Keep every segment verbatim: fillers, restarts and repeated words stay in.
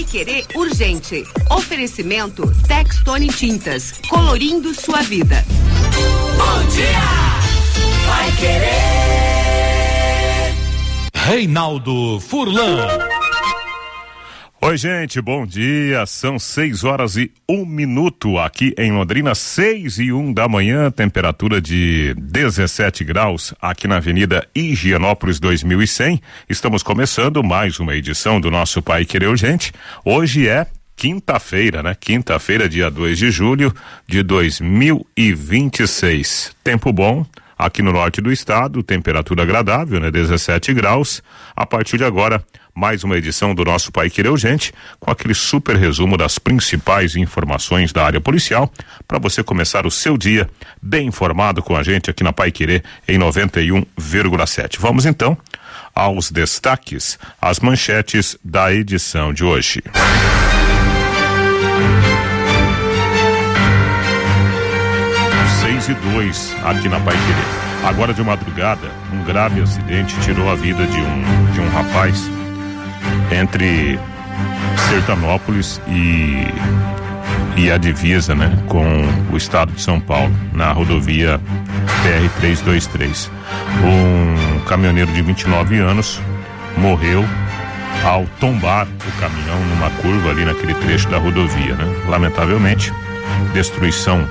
Paiquerê Urgente. Oferecimento Textone Tintas, colorindo sua vida. Bom dia, Paiquerê. Reinaldo Furlan. Oi, gente, bom dia. São seis horas e um minuto aqui em Londrina, seis e um da manhã, temperatura de dezessete graus aqui na Avenida Higienópolis dois mil e cem. Estamos começando mais uma edição do nosso Paiquerê Urgente. Hoje é quinta-feira, né? Quinta-feira, dia dois de julho de dois mil e vinte e seis. Tempo bom aqui no norte do estado, temperatura agradável, né? dezessete graus. A partir de agora, mais uma edição do nosso Paiquerê Urgente, com aquele super resumo das principais informações da área policial, para você começar o seu dia bem informado com a gente aqui na Paiquerê em noventa e um vírgula sete. Vamos então aos destaques, as manchetes da edição de hoje. seis e dois aqui na Paiquerê. Agora de madrugada, um grave acidente tirou a vida de um, de um rapaz entre Sertanópolis e, e a divisa, né, com o estado de São Paulo, na rodovia P R trezentos e vinte e três. Um caminhoneiro de vinte e nove anos morreu ao tombar o caminhão numa curva ali naquele trecho da rodovia, né? Lamentavelmente, destruição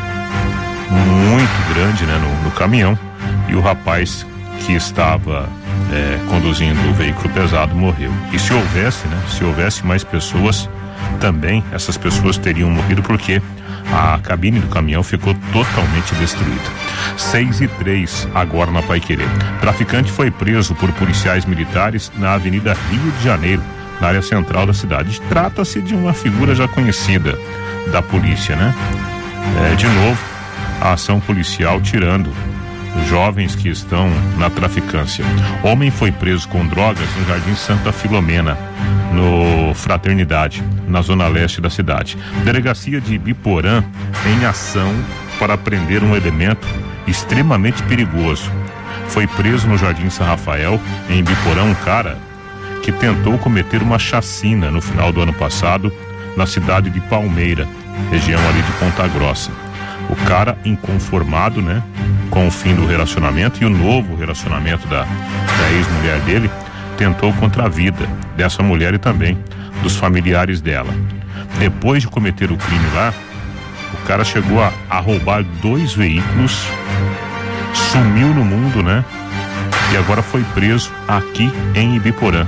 muito grande, né, no, no caminhão, e o rapaz que estava é, conduzindo o veículo pesado morreu. E se houvesse, né, se houvesse mais pessoas, também essas pessoas teriam morrido, porque a cabine do caminhão ficou totalmente destruída. seis e três agora na Paiquerê. Traficante foi preso por policiais militares na Avenida Rio de Janeiro, na área central da cidade. Trata-se de uma figura já conhecida da polícia, né? É, de novo, a ação policial tirando jovens que estão na traficância. Homem foi preso com drogas no Jardim Santa Filomena, no Fraternidade, na zona leste da cidade. Delegacia de Ibiporã em ação para prender um elemento extremamente perigoso. Foi preso no Jardim São Rafael, em Ibiporã, um cara que tentou cometer uma chacina no final do ano passado na cidade de Palmeira, região ali de Ponta Grossa. O cara inconformado, né, com o fim do relacionamento e o novo relacionamento da, da ex-mulher dele, tentou contra a vida dessa mulher e também dos familiares dela. Depois de cometer o crime lá, o cara chegou a, a roubar dois veículos, sumiu no mundo, né, e agora foi preso aqui em Ibiporã.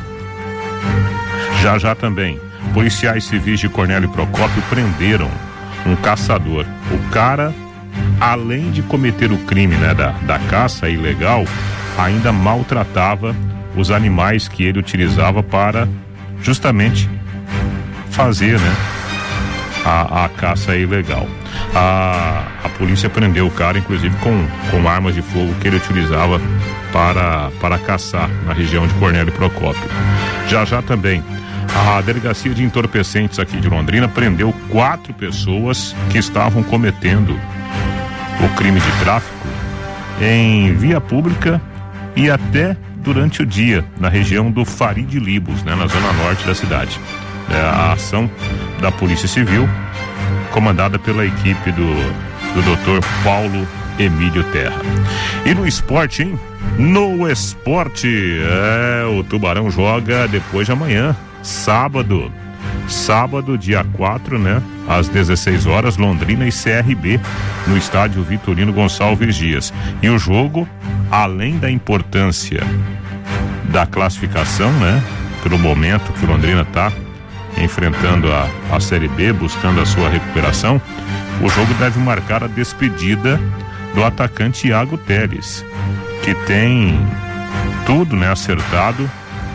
Já já também, policiais civis de Cornélio Procópio prenderam um caçador. O cara, além de cometer o crime, né, da, da caça ilegal, ainda maltratava os animais que ele utilizava para justamente fazer, né, a, a caça ilegal. A, a polícia prendeu o cara, inclusive com, com armas de fogo que ele utilizava para, para caçar na região de Cornélio Procópio. Já já também, a Delegacia de Entorpecentes aqui de Londrina prendeu quatro pessoas que estavam cometendo o crime de tráfico em via pública e até durante o dia, na região do Farid Libos, né, na zona norte da cidade. É a ação da Polícia Civil, comandada pela equipe do, do doutor Paulo Emílio Terra. E no esporte, hein? No esporte, é, o Tubarão joga depois de amanhã, sábado, sábado, dia quatro, né? Às dezesseis horas, Londrina e C R B, no estádio Vitorino Gonçalves Dias. E o jogo, além da importância da classificação, né? Pelo momento que o Londrina está enfrentando a, a Série B, buscando a sua recuperação, o jogo deve marcar a despedida do atacante Iago Teles, que tem tudo, né, acertado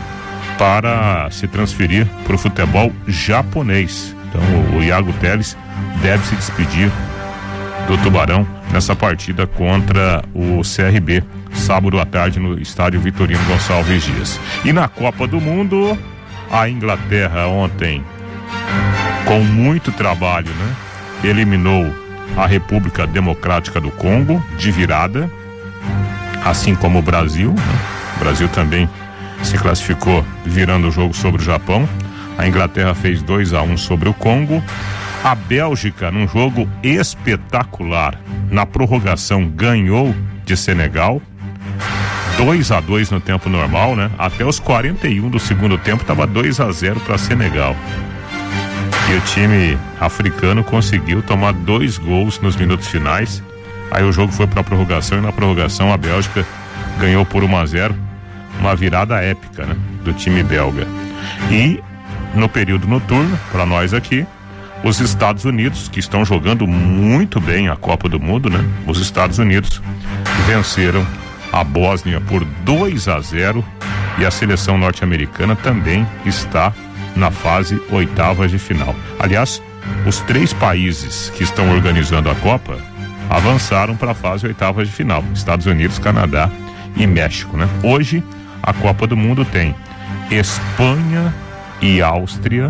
para se transferir para o futebol japonês. Então o, o Iago Teles deve se despedir do Tubarão nessa partida contra o C R B, sábado à tarde no estádio Vitorino Gonçalves Dias. E na Copa do Mundo, a Inglaterra ontem, com muito trabalho, né, eliminou a República Democrática do Congo de virada, assim como o Brasil, né? O Brasil também se classificou virando o jogo sobre o Japão. A Inglaterra fez dois a um sobre o Congo. A Bélgica, num jogo espetacular, na prorrogação ganhou de Senegal. dois a dois no tempo normal, né? Até os quarenta e um do segundo tempo estava dois a zero para Senegal. E o time africano conseguiu tomar dois gols nos minutos finais. Aí o jogo foi para a prorrogação e na prorrogação a Bélgica ganhou por um a zero, uma virada épica, né, do time belga. E no período noturno, para nós aqui, os Estados Unidos, que estão jogando muito bem a Copa do Mundo, né? Os Estados Unidos venceram a Bósnia por dois a zero e a seleção norte-americana também está na fase oitavas de final. Aliás, os três países que estão organizando a Copa avançaram para a fase oitavas de final: Estados Unidos, Canadá e México, né? Hoje a Copa do Mundo tem Espanha e Áustria,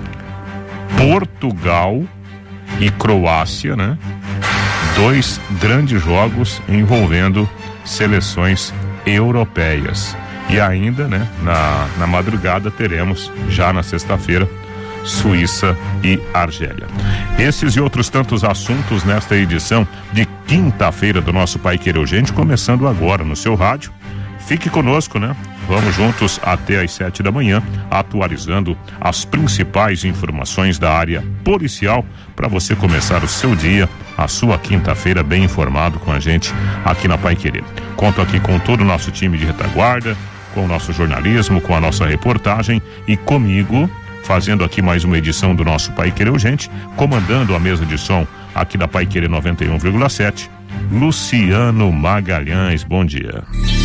Portugal e Croácia, né? Dois grandes jogos envolvendo seleções europeias. E ainda, né, na, na madrugada teremos, já na sexta-feira, Suíça e Argélia. Esses e outros tantos assuntos nesta edição de quinta-feira do nosso Paiquerê Urgente, começando agora no seu rádio. Fique conosco, né? Vamos juntos até às sete da manhã, atualizando as principais informações da área policial para você começar o seu dia, a sua quinta-feira bem informado com a gente aqui na Paiquerê. Conto aqui com todo o nosso time de retaguarda, com o nosso jornalismo, com a nossa reportagem e comigo, fazendo aqui mais uma edição do nosso Paiquerê Urgente, comandando a mesa de som aqui da Paiquerê noventa e um vírgula sete, Luciano Magalhães. Bom dia.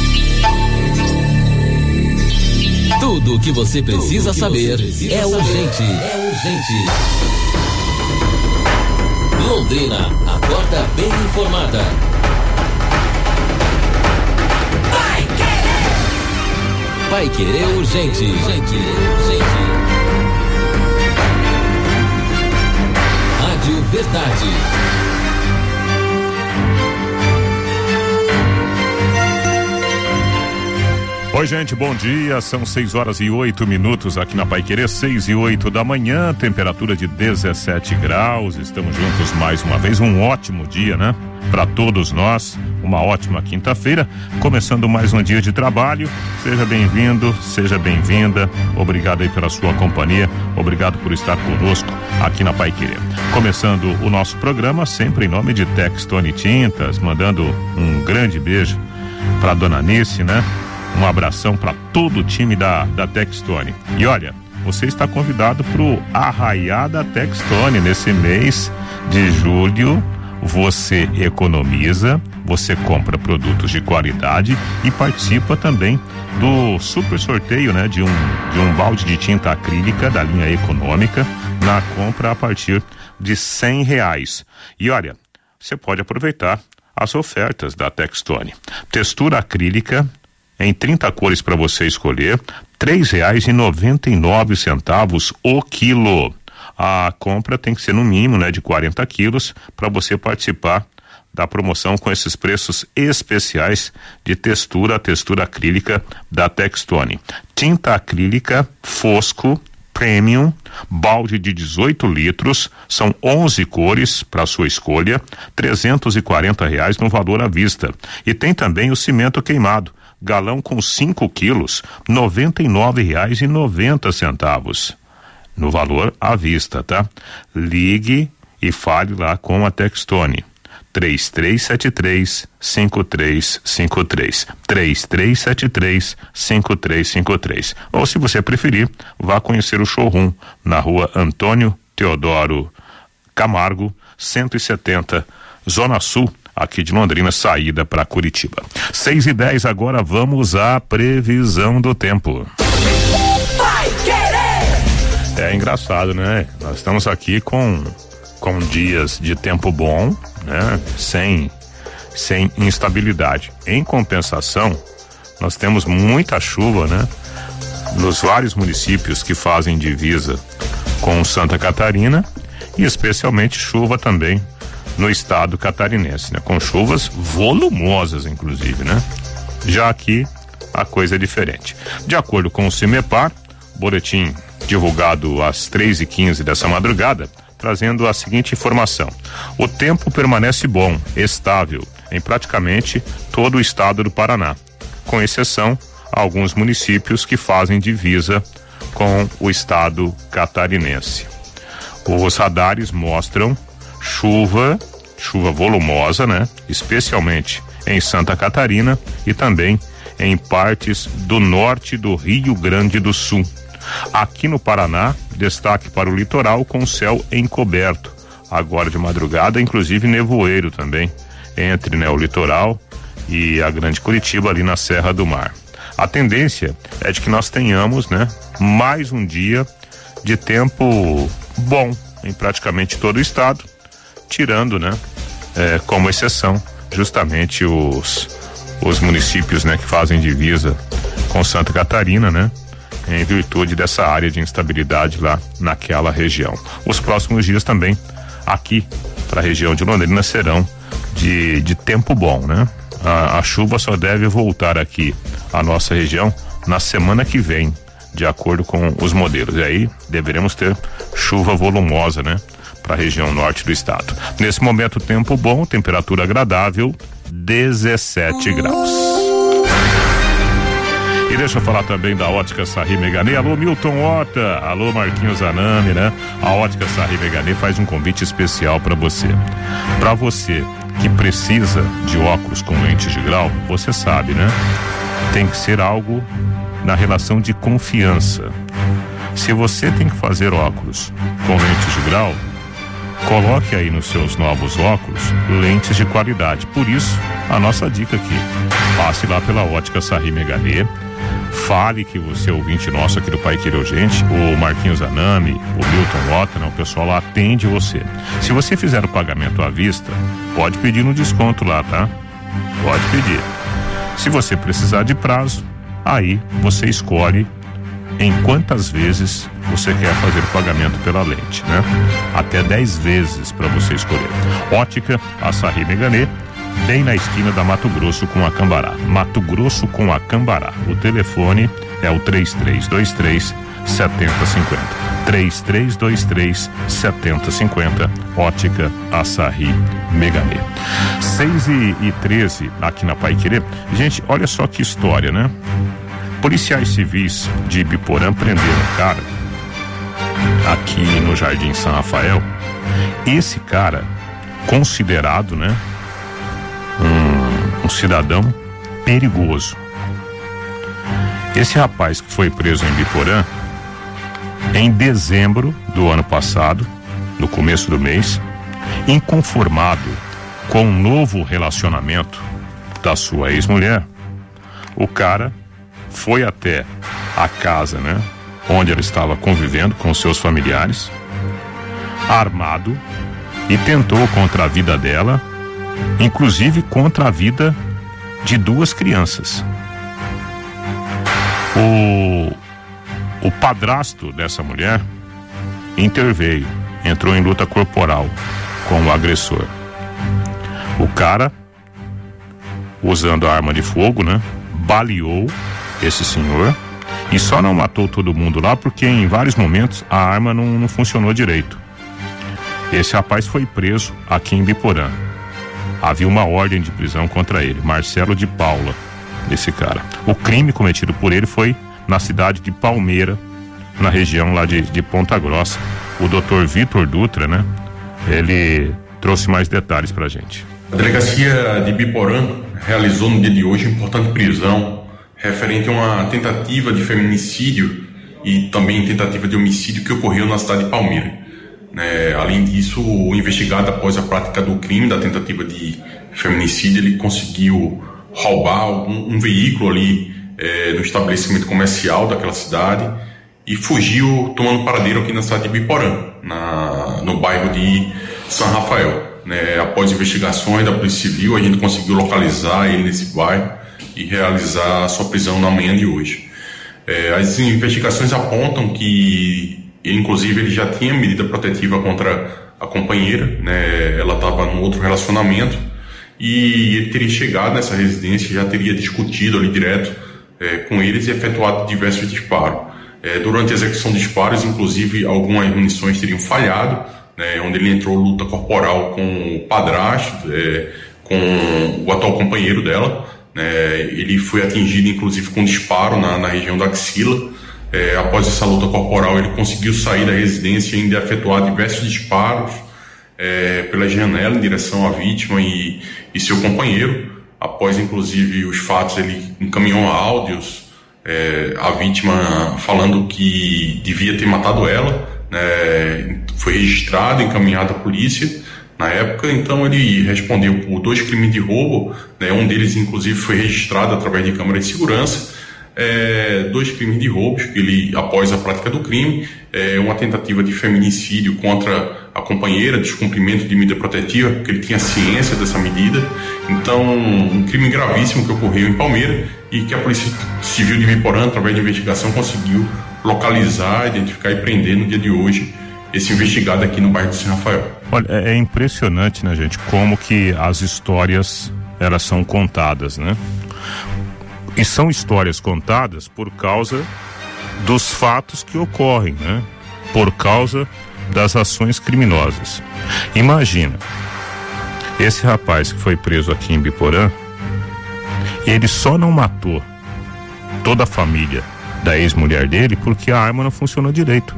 Tudo o que você precisa que saber você precisa é urgente. É urgente. Londrina, acorda bem informada. Vai querer. Vai querer urgente. Urgente. Urgente. Rádio Verdade. Oi, gente, bom dia. São seis horas e oito minutos aqui na Paiquerê, seis e oito da manhã, temperatura de dezessete graus. Estamos juntos mais uma vez. Um ótimo dia, né? Para todos nós, uma ótima quinta-feira. Começando mais um dia de trabalho. Seja bem-vindo, seja bem-vinda. Obrigado aí pela sua companhia. Obrigado por estar conosco aqui na Paiquerê. Começando o nosso programa, sempre em nome de Textone Tintas, mandando um grande beijo para dona Nice, né? Um abração para todo o time da, da Textone. E olha, você está convidado para o Arraiá da Textone. Nesse mês de julho, você economiza, você compra produtos de qualidade e participa também do super sorteio, né? De um, de um balde de tinta acrílica da linha econômica na compra a partir de cem reais. E olha, você pode aproveitar as ofertas da Textone. Textura acrílica em trinta cores para você escolher, três reais e noventa e nove centavos o quilo. A compra tem que ser no mínimo, né, de quarenta quilos para você participar da promoção com esses preços especiais de textura, textura acrílica da Textone. Tinta acrílica Fosco Premium, balde de dezoito litros, são onze cores para sua escolha, trezentos e quarenta reais no valor à vista. E tem também o cimento queimado, galão com cinco quilos, noventa e nove reais e noventa centavos no valor à vista, tá? Ligue e fale lá com a Textone. três três sete três, cinco três cinco três, três três sete três, cinco três cinco três. Ou, se você preferir, vá conhecer o showroom na rua Antônio Teodoro Camargo, cento e setenta, Zona Sul, aqui de Londrina, saída para Curitiba. seis e dez, agora vamos à previsão do tempo. Vai querer! É engraçado, né? Nós estamos aqui com, com dias de tempo bom, né? Sem, sem instabilidade. Em compensação, nós temos muita chuva, né? Nos vários municípios que fazem divisa com Santa Catarina, e especialmente chuva também no estado catarinense, né? Com chuvas volumosas, inclusive, né? Já aqui a coisa é diferente. De acordo com o CIMEPAR, boletim divulgado às três e quinze dessa madrugada, trazendo a seguinte informação: o tempo permanece bom, estável, em praticamente todo o estado do Paraná, com exceção a alguns municípios que fazem divisa com o estado catarinense. Os radares mostram chuva, chuva volumosa, né? Especialmente em Santa Catarina e também em partes do norte do Rio Grande do Sul. Aqui no Paraná, destaque para o litoral com céu encoberto. Agora de madrugada, inclusive nevoeiro também, entre, né, o litoral e a Grande Curitiba ali na Serra do Mar. A tendência é de que nós tenhamos, né, mais um dia de tempo bom em praticamente todo o estado, tirando, né, é, como exceção, justamente os os municípios, né, que fazem divisa com Santa Catarina, né, em virtude dessa área de instabilidade lá naquela região. Os próximos dias também aqui para a região de Londrina serão de, de tempo bom, né? A, a chuva só deve voltar aqui à nossa região na semana que vem, de acordo com os modelos. E aí deveremos ter chuva volumosa, né, para a região norte do estado. Nesse momento, tempo bom, temperatura agradável, dezessete graus. E deixa eu falar também da Ótica Sarri Meganê. Alô, Milton Horta, alô, Marquinhos Anami, né? A Ótica Sarri Meganê faz um convite especial para você. Para você que precisa de óculos com lentes de grau, você sabe, né? Tem que ser algo na relação de confiança. Se você tem que fazer óculos com lentes de grau, coloque aí nos seus novos óculos lentes de qualidade. Por isso, a nossa dica aqui: passe lá pela Ótica Sarri Meganê, fale que você é ouvinte nosso aqui do Pai Querer Urgente, o Marquinhos Anami, o Milton Otto, né? O pessoal lá atende você. Se você fizer o pagamento à vista, pode pedir no desconto lá, tá? Pode pedir. Se você precisar de prazo, aí você escolhe em quantas vezes você quer fazer o pagamento pela lente, né? Até dez vezes para você escolher. Ótica Sarri Meganê, bem na esquina da Mato Grosso com a Cambará. Mato Grosso com a Cambará. O telefone é o três três dois três, sete zero cinco zero. três três dois três, sete zero cinco zero. Ótica Sarri Meganê. seis e treze aqui na Pai Querer. Gente, olha só que história, né? Policiais civis de Ibiporã prenderam um cara aqui no Jardim São Rafael. Esse cara, considerado, né, um, um cidadão perigoso. Esse rapaz que foi preso em Ibiporã em dezembro do ano passado, no começo do mês, inconformado com um novo relacionamento da sua ex-mulher, o cara foi até a casa, né, onde ela estava convivendo com seus familiares, armado, e tentou contra a vida dela, inclusive contra a vida de duas crianças. O, o padrasto dessa mulher interveio, entrou em luta corporal com o agressor. O cara, usando a arma de fogo, né, baleou esse senhor e só não matou todo mundo lá porque em vários momentos a arma não, não funcionou direito. Esse rapaz foi preso aqui em Ibiporã. Havia uma ordem de prisão contra ele, Marcelo de Paula, esse cara. O crime cometido por ele foi na cidade de Palmeira, na região lá de, de Ponta Grossa. O doutor Vitor Dutra, né, ele trouxe mais detalhes pra gente. A delegacia de Ibiporã realizou no dia de hoje uma importante prisão referente a uma tentativa de feminicídio e também tentativa de homicídio que ocorreu na cidade de Palmeira. É, além disso, o investigado, após a prática do crime da tentativa de feminicídio, ele conseguiu roubar um, um veículo ali é, no estabelecimento comercial daquela cidade e fugiu tomando paradeiro aqui na cidade de Ibiporã, na, no bairro de São Rafael. Né? Após investigações da Polícia Civil, a gente conseguiu localizar ele nesse bairro e realizar a sua prisão na manhã de hoje. É, as investigações apontam que, inclusive, ele já tinha medida protetiva contra a companheira, né? Ela estava num outro relacionamento e ele teria chegado nessa residência, já teria discutido ali direto é, com eles e efetuado diversos disparos. É, durante a execução de disparos, inclusive, algumas munições teriam falhado, né, onde ele entrou luta corporal com o padrasto, é, com o atual companheiro dela. Né, ele foi atingido, inclusive, com um disparo na, na região da axila. É, após essa luta corporal, ele conseguiu sair da residência e ainda efetuar diversos disparos é, pela janela em direção à vítima e, e seu companheiro. Após, inclusive, os fatos, ele encaminhou áudios É, a vítima falando que devia ter matado ela, né, foi registrado, encaminhado à polícia na época. Então ele respondeu por dois crimes de roubo, né, um deles inclusive foi registrado através de câmera de segurança, é, dois crimes de roubo que ele, após a prática do crime, é, uma tentativa de feminicídio contra a companheira, descumprimento de medida protetiva, porque ele tinha ciência dessa medida. Então, um crime gravíssimo que ocorreu em Palmeira e que a Polícia Civil de Biporã, através de investigação, conseguiu localizar, identificar e prender no dia de hoje esse investigado aqui no bairro de São Rafael. Olha, é impressionante, né, gente, como que as histórias, elas são contadas, né? E são histórias contadas por causa dos fatos que ocorrem, né? Por causa das ações criminosas. Imagina, esse rapaz que foi preso aqui em Biporã, ele só não matou toda a família da ex-mulher dele porque a arma não funcionou direito.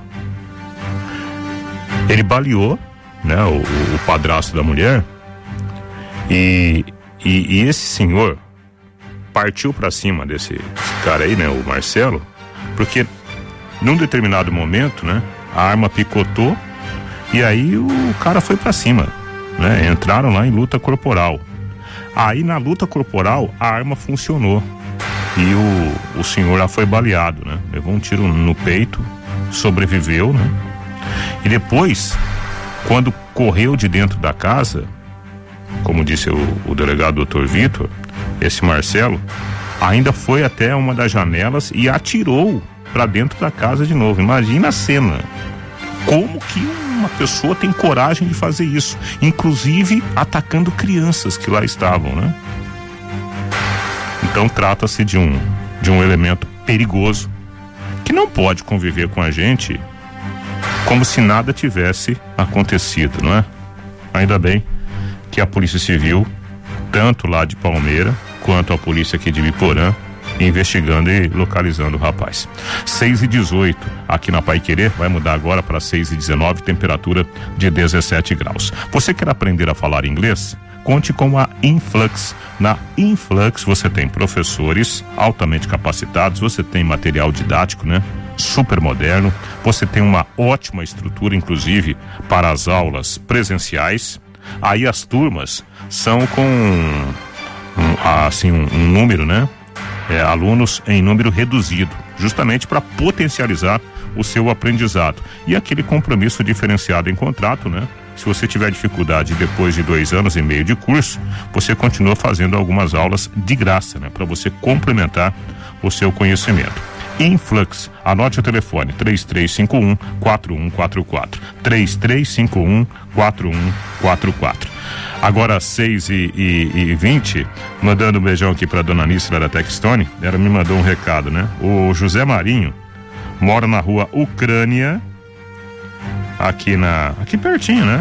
Ele baleou, né, o, o padrasto da mulher e, e, e esse senhor partiu pra cima desse, desse cara aí, né, o Marcelo, porque num determinado momento, né, a arma picotou e aí o cara foi pra cima, né? Entraram lá em luta corporal. Aí na luta corporal a arma funcionou e o, o senhor lá foi baleado, né? Levou um tiro no peito, sobreviveu, né? E depois, quando correu de dentro da casa, como disse o, o delegado doutor Vitor, esse Marcelo ainda foi até uma das janelas e atirou pra dentro da casa de novo. Imagina a cena. Como que uma pessoa tem coragem de fazer isso? Inclusive atacando crianças que lá estavam, né? Então trata-se de um, de um elemento perigoso que não pode conviver com a gente como se nada tivesse acontecido, não é? Ainda bem que a Polícia Civil, tanto lá de Palmeira quanto a polícia aqui de Biporã, investigando e localizando o rapaz. seis e dezoito aqui na Paiquerê, vai mudar agora para seis e dezenove, temperatura de dezessete graus. Você quer aprender a falar inglês? Conte com a Influx. Na Influx você tem professores altamente capacitados, você tem material didático, né? Super moderno, você tem uma ótima estrutura, inclusive, para as aulas presenciais. Aí as turmas são com um, assim, um, um número, né? É, alunos em número reduzido, justamente para potencializar o seu aprendizado. E aquele compromisso diferenciado em contrato, né? Se você tiver dificuldade depois de dois anos e meio de curso, você continua fazendo algumas aulas de graça, né? Para você complementar o seu conhecimento. Influx, anote o telefone três três cinco um, quatro um quatro quatro, três três cinco um, quatro um quatro quatro. Agora seis e vinte, mandando um beijão aqui pra dona Nícera da Textone. Ela me mandou um recado, né? O José Marinho mora na rua Ucrânia, aqui na, aqui pertinho, né?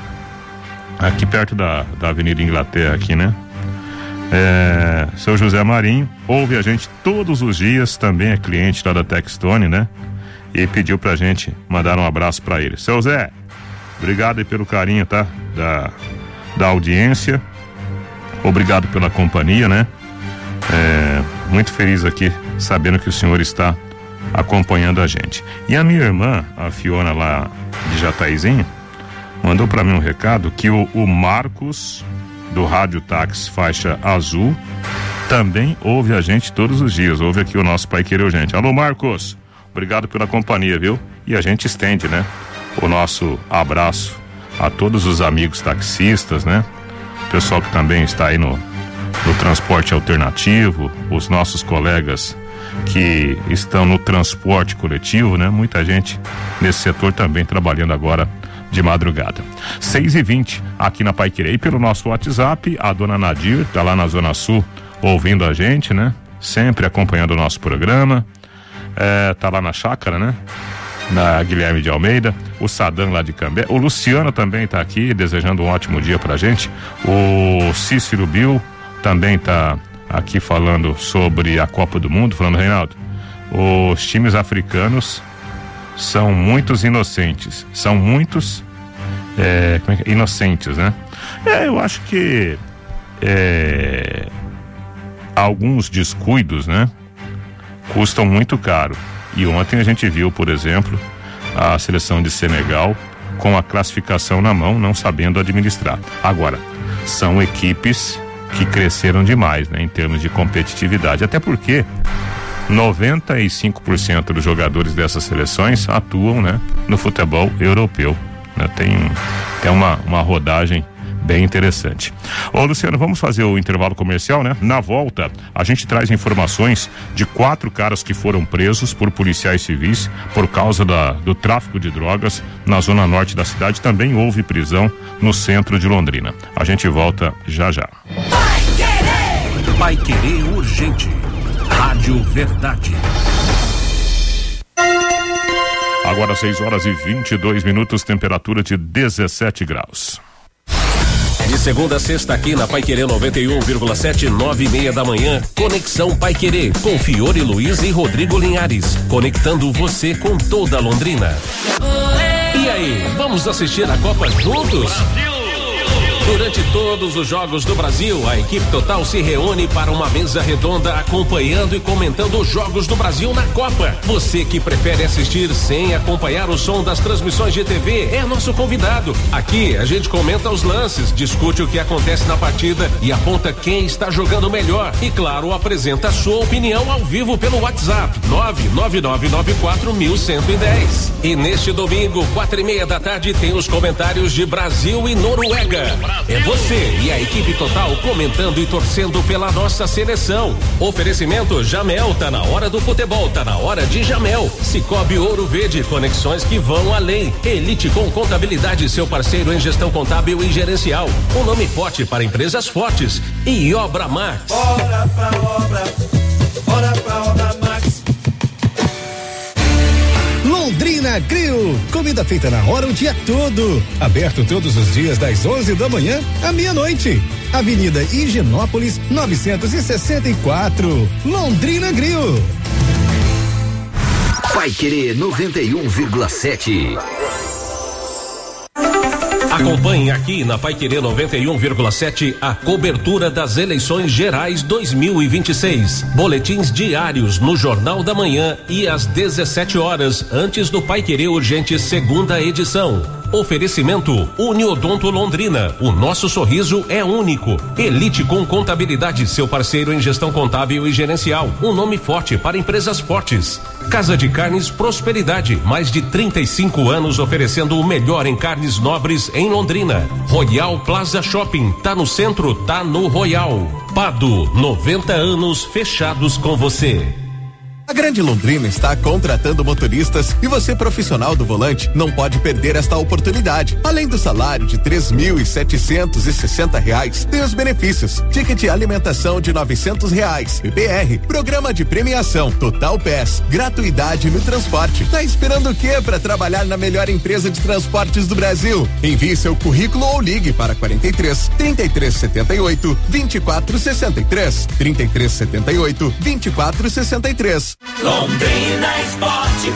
Aqui perto da, da Avenida Inglaterra aqui, né? É, seu José Marinho ouve a gente todos os dias, também é cliente lá da Textone, né? E pediu pra gente mandar um abraço pra ele. Seu Zé, obrigado aí pelo carinho, tá? Da, da audiência, obrigado pela companhia, né? É, muito feliz aqui sabendo que o senhor está acompanhando a gente. E a minha irmã, a Fiona lá de Jataizinho, mandou pra mim um recado que o, o Marcos do Rádio Táxi Faixa Azul também ouve a gente todos os dias, ouve aqui o nosso Pai Querer, gente. Alô, Marcos, obrigado pela companhia, viu? E a gente estende, né, o nosso abraço a todos os amigos taxistas, né? O pessoal que também está aí no, no transporte alternativo, os nossos colegas que estão no transporte coletivo, né? Muita gente nesse setor também trabalhando agora de madrugada. seis e vinte aqui na Paiquerê. E pelo nosso WhatsApp, a dona Nadir tá lá na Zona Sul ouvindo a gente, né? Sempre acompanhando o nosso programa. é, tá lá na chácara, né? Na Guilherme de Almeida, o Sadam lá de Cambé, o Luciano também tá aqui, desejando um ótimo dia pra gente, o Cícero Bill também tá aqui falando sobre a Copa do Mundo, falando, Reinaldo, os times africanos são muitos inocentes, são muitos é, como é que é? inocentes, né? É, eu acho que é, alguns descuidos, né? Custam muito caro. E ontem a gente viu, por exemplo, a seleção de Senegal com a classificação na mão, não sabendo administrar. Agora, são equipes que cresceram demais, né, em termos de competitividade, até porque noventa e cinco por cento dos jogadores dessas seleções atuam, né, no futebol europeu, né? Tem, tem uma, uma rodagem bem interessante. Ô Luciano, vamos fazer o intervalo comercial, né? Na volta, a gente traz informações de quatro caras que foram presos por policiais civis por causa da, do tráfico de drogas na zona norte da cidade. Também houve prisão no centro de Londrina. A gente volta já já. Vai Querer! Vai Querer urgente. Rádio Verdade. Agora seis horas e vinte e dois minutos, temperatura de dezessete graus. De segunda a sexta aqui na Pai Querer noventa e um vírgula sete, nove e meia da manhã, Conexão Pai Querer, com Fiore Luiz e Rodrigo Linhares, conectando você com toda Londrina. E aí, vamos assistir a Copa juntos? Durante todos os jogos do Brasil, a equipe total se reúne para uma mesa redonda acompanhando e comentando os jogos do Brasil na Copa. Você que prefere assistir sem acompanhar o som das transmissões de T V é nosso convidado. Aqui a gente comenta os lances, discute o que acontece na partida e aponta quem está jogando melhor. E claro, apresenta a sua opinião ao vivo pelo WhatsApp nove nove nove nove quatro um um zero um. E neste domingo, quatro e meia da tarde, tem os comentários de Brasil e Noruega. É você e a equipe total comentando e torcendo pela nossa seleção. Oferecimento Jamel, tá na hora do futebol, tá na hora de Jamel. Cicobi Ouro Verde, conexões que vão além. Elite com Contabilidade, seu parceiro em gestão contábil e gerencial. Um nome forte para empresas fortes. E Obra Max. Bora pra obra, bora pra Obra Max. Londrina Grill, comida feita na hora o dia todo, aberto todos os dias das onze da manhã à meia-noite. Avenida Higienópolis novecentos e sessenta e quatro, Londrina Grill. Vai Querer noventa e um vírgula sete. Acompanhe aqui na Pai Querer noventa e um vírgula sete a cobertura das eleições gerais dois mil e vinte e seis. Boletins diários no Jornal da Manhã e às dezessete horas, antes do Pai Querer Urgente segunda edição. Oferecimento Uniodonto Londrina. O nosso sorriso é único. Elite com Contabilidade, seu parceiro em gestão contábil e gerencial. Um nome forte para empresas fortes. Casa de Carnes Prosperidade. Mais de trinta e cinco anos oferecendo o melhor em carnes nobres em Londrina. Royal Plaza Shopping. Tá no centro, tá no Royal. Pado, noventa anos fechados com você. A Grande Londrina está contratando motoristas e você, profissional do volante, não pode perder esta oportunidade. Além do salário de três mil e setecentos e sessenta reais, tem os benefícios: ticket alimentação de novecentos reais, P P R, programa de premiação, Total Pass, gratuidade no transporte. Tá esperando o quê para trabalhar na melhor empresa de transportes do Brasil? Envie seu currículo ou ligue para quarenta e três, trinta e três setenta e oito, vinte e quatro sessenta e três, trinta e três setenta e oito, vinte e quatro sessenta e três. Londrina Esporte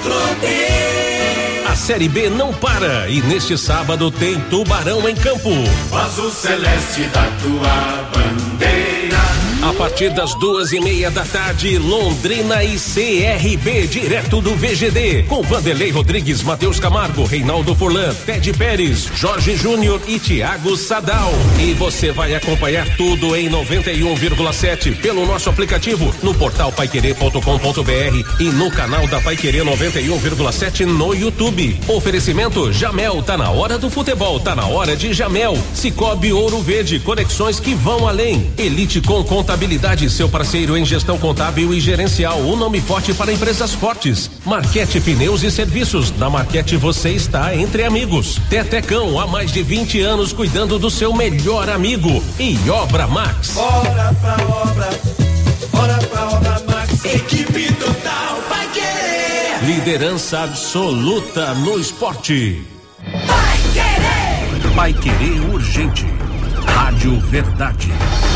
Clube. A Série B não para e neste sábado tem Tubarão em campo. O azul celeste da tua bandeira. A partir das duas e meia da tarde, Londrina e C R B, direto do V G D, com Vanderlei Rodrigues, Matheus Camargo, Reinaldo Furlan, Ted Pérez, Jorge Júnior e Thiago Sadal. E você vai acompanhar tudo em noventa e um vírgula sete pelo nosso aplicativo, no portal paiquerê ponto com ponto br e no canal da Pai Querer noventa e um vírgula sete no YouTube. Oferecimento Jamel, tá na hora do futebol, tá na hora de Jamel. Cicobi Ouro Verde, conexões que vão além. Elite com Contabilidade, seu parceiro em gestão contábil e gerencial. Um nome forte para empresas fortes. Marquete Pneus e Serviços. Na Marquete você está entre amigos. Tetecão, há mais de vinte anos cuidando do seu melhor amigo. E Obra Max. Bora pra obra, bora pra Obra Max. Equipe total vai querer. Liderança absoluta no esporte. Vai Querer. Vai Querer Urgente. Rádio Verdade.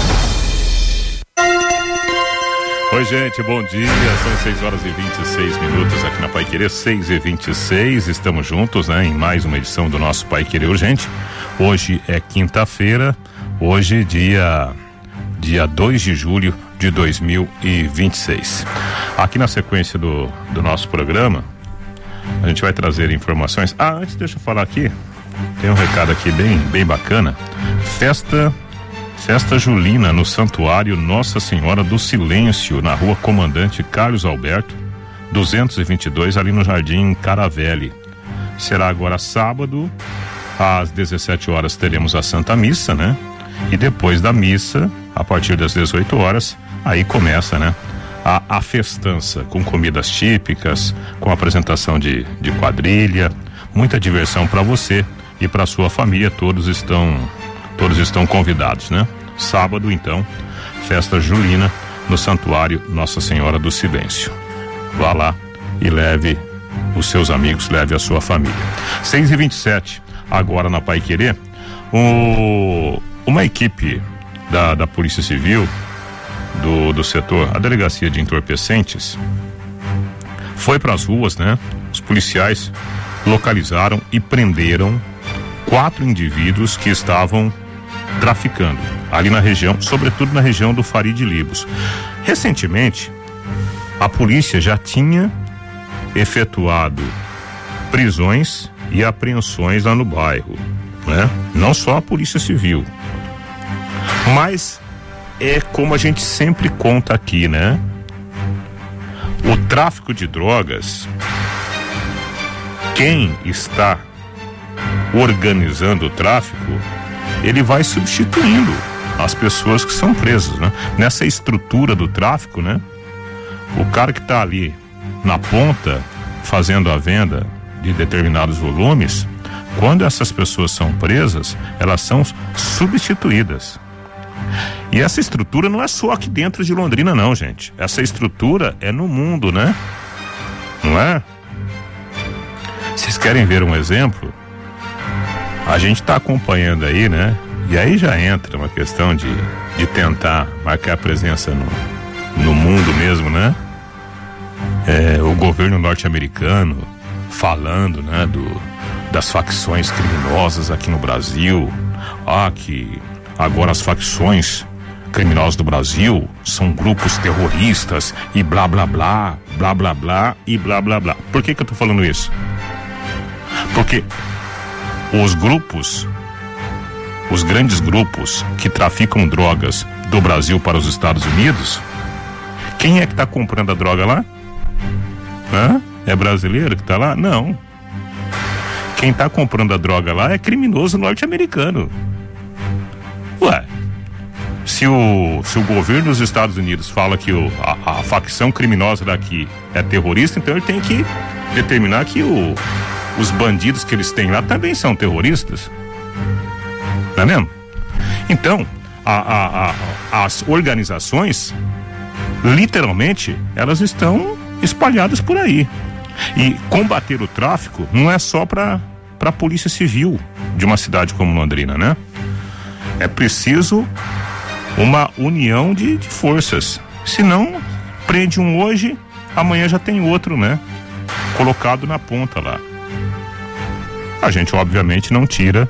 Oi, gente, bom dia. São seis horas e vinte e seis minutos aqui na Pai Querer, seis e vinte e seis. Estamos juntos, né, em mais uma edição do nosso Pai Querer Urgente. Hoje é quinta-feira, hoje dia dia dois de julho de dois mil e vinte e seis. Aqui na sequência do, do nosso programa, a gente vai trazer informações. Ah, antes deixa eu falar aqui, tem um recado aqui bem, bem bacana. Festa Festa Julina no Santuário Nossa Senhora do Silêncio, na Rua Comandante Carlos Alberto, duzentos e vinte e dois, ali no Jardim Caravelli. Será agora sábado, às dezessete horas teremos a Santa Missa, né? E depois da missa, a partir das dezoito horas, aí começa, né? A, a festança, com comidas típicas, com apresentação de, de quadrilha, muita diversão para você e para sua família. Todos estão todos estão convidados, né? Sábado, então, festa julina no Santuário Nossa Senhora do Silêncio. Vá lá e leve os seus amigos, leve a sua família. seis e vinte e sete, agora na Pai Querer, o, uma equipe da, da Polícia Civil do, do setor, a Delegacia de Entorpecentes, foi para as ruas, né? Os policiais localizaram e prenderam quatro indivíduos que estavam traficando ali na região, sobretudo na região do Farid Libos. Recentemente, a polícia já tinha efetuado prisões e apreensões lá no bairro, né? Não só a Polícia Civil, mas é como a gente sempre conta aqui, né? O tráfico de drogas, quem está organizando o tráfico, ele vai substituindo as pessoas que são presas, né? Nessa estrutura do tráfico, né? O cara que está ali na ponta fazendo a venda de determinados volumes, quando essas pessoas são presas, elas são substituídas. E essa estrutura não é só aqui dentro de Londrina, não, gente. Essa estrutura é no mundo, né? Não é? Vocês querem ver um exemplo? A gente está acompanhando aí, né? E aí já entra uma questão de, de tentar marcar a presença no, no mundo mesmo, né? É, o governo norte-americano falando, né? Do, das facções criminosas aqui no Brasil. Ah, que agora as facções criminosas do Brasil são grupos terroristas e blá blá blá, blá blá blá e blá blá blá. Por que que eu tô falando isso? Porque os grupos, os grandes grupos que traficam drogas do Brasil para os Estados Unidos, quem é que está comprando a droga lá? Hã? É brasileiro que está lá? Não. Quem está comprando a droga lá é criminoso norte-americano. Ué, se o, se o governo dos Estados Unidos fala que o, a, a facção criminosa daqui é terrorista, então ele tem que determinar que o os bandidos que eles têm lá também são terroristas. Não é mesmo? Então, a, a, a, as organizações, literalmente, elas estão espalhadas por aí. E combater o tráfico não é só para para a Polícia Civil de uma cidade como Londrina, né? É preciso uma união de, de forças. Senão, prende um hoje, amanhã já tem outro, né? Colocado na ponta lá. A gente obviamente não tira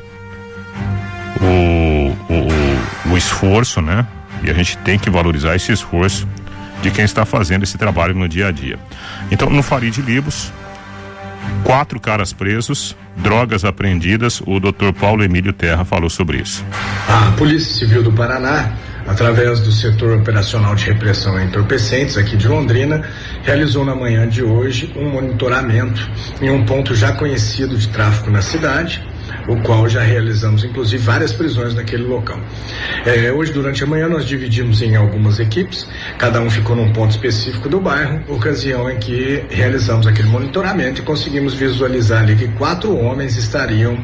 o, o, o esforço, né? E a gente tem que valorizar esse esforço de quem está fazendo esse trabalho no dia a dia. Então, no Farid Libos, quatro caras presos, drogas apreendidas. O doutor Paulo Emílio Terra falou sobre isso. A Polícia Civil do Paraná, através do setor operacional de repressão a entorpecentes aqui de Londrina, realizou na manhã de hoje um monitoramento em um ponto já conhecido de tráfico na cidade, o qual já realizamos inclusive várias prisões naquele local. É, hoje durante a manhã nós dividimos em algumas equipes, cada um ficou num ponto específico do bairro, ocasião em que realizamos aquele monitoramento e conseguimos visualizar ali que quatro homens estariam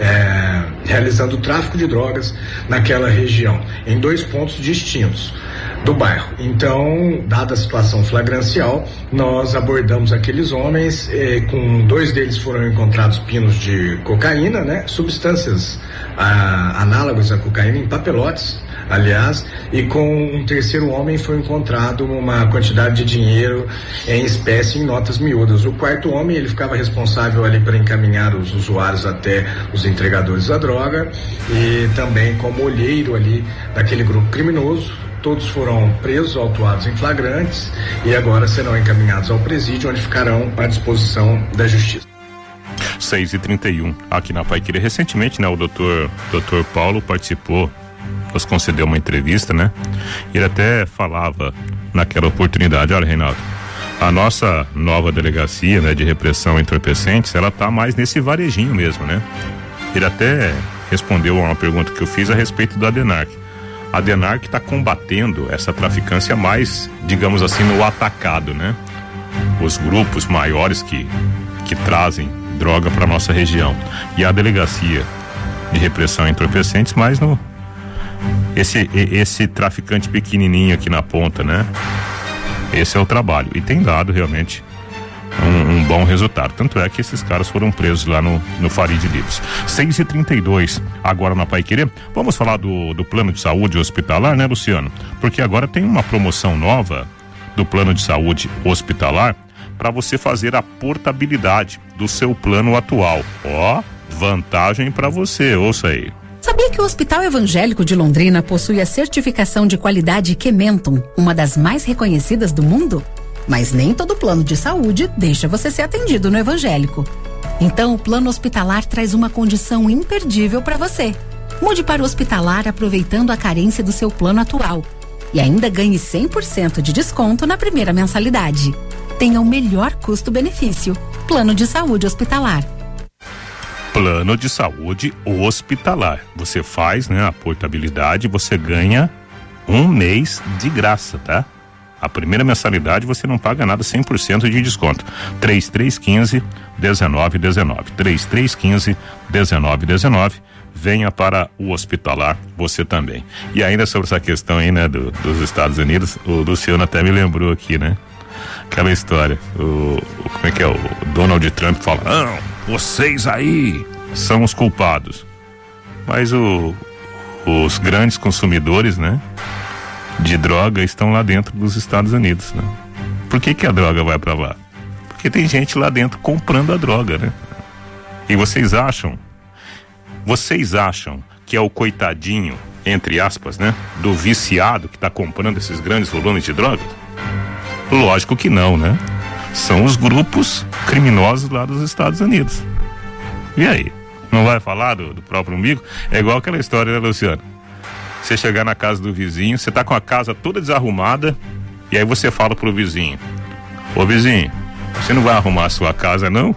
é, realizando tráfico de drogas naquela região, em dois pontos distintos. do bairro. Então, dada a situação flagrancial, nós abordamos aqueles homens, eh, com dois deles foram encontrados pinos de cocaína, né? Substâncias ah, análogas à cocaína em papelotes, aliás, e com um terceiro homem foi encontrado uma quantidade de dinheiro em espécie em notas miúdas. O quarto homem, ele ficava responsável ali para encaminhar os usuários até os entregadores da droga e também como olheiro ali daquele grupo criminoso. Todos foram presos, autuados em flagrantes e agora serão encaminhados ao presídio, onde ficarão à disposição da justiça. seis e trinta e um, aqui na Paiquerê. Recentemente, né, o doutor, doutor Paulo participou, nos concedeu uma entrevista, né? Ele até falava naquela oportunidade, olha, Reinaldo, a nossa nova delegacia, né, de repressão a entorpecentes, ela tá mais nesse varejinho mesmo, né? Ele até respondeu a uma pergunta que eu fiz a respeito da DENARC. A DENARC está combatendo essa traficância mais, digamos assim, no atacado, né? Os grupos maiores que, que trazem droga para nossa região. E a delegacia de repressão a entorpecentes mais no... Esse, esse traficante pequenininho aqui na ponta, né? Esse é o trabalho. E tem dado realmente um, um bom resultado. Tanto é que esses caras foram presos lá no, no Farid Livres. seis e trinta e dois, agora na Paiquerê. Vamos falar do, do plano de saúde hospitalar, né, Luciano? Porque agora tem uma promoção nova do plano de saúde hospitalar para você fazer a portabilidade do seu plano atual. Ó, vantagem para você, ouça aí. Sabia que o Hospital Evangélico de Londrina possui a certificação de qualidade Kementum, uma das mais reconhecidas do mundo? Mas nem todo plano de saúde deixa você ser atendido no evangélico. Então, o plano hospitalar traz uma condição imperdível para você. Mude para o hospitalar aproveitando a carência do seu plano atual e ainda ganhe cem por cento de desconto na primeira mensalidade. Tenha o melhor custo-benefício. Plano de saúde hospitalar. Plano de saúde hospitalar. Você faz, né, a portabilidade, você ganha um mês de graça, tá? A primeira mensalidade você não paga nada, cem por cento de desconto. três três um cinco, um nove um nove. três três um cinco, um nove um nove. Venha para o hospitalar, você também. E ainda sobre essa questão aí, né, do, dos Estados Unidos, o Luciano até me lembrou aqui, né? Aquela história, o, o como é que é, o Donald Trump fala, não, vocês aí são os culpados. Mas o, os grandes consumidores, né, de droga estão lá dentro dos Estados Unidos, né? Por que que a droga vai para lá? Porque tem gente lá dentro comprando a droga, né? E vocês acham, vocês acham que é o coitadinho, entre aspas, né, do viciado que tá comprando esses grandes volumes de droga? Lógico que não, né? São os grupos criminosos lá dos Estados Unidos. E aí? Não vai falar do, do próprio umbigo? É igual aquela história, né, Luciano? Você chegar na casa do vizinho, você tá com a casa toda desarrumada, e aí você fala pro vizinho, ô vizinho, você não vai arrumar a sua casa, não?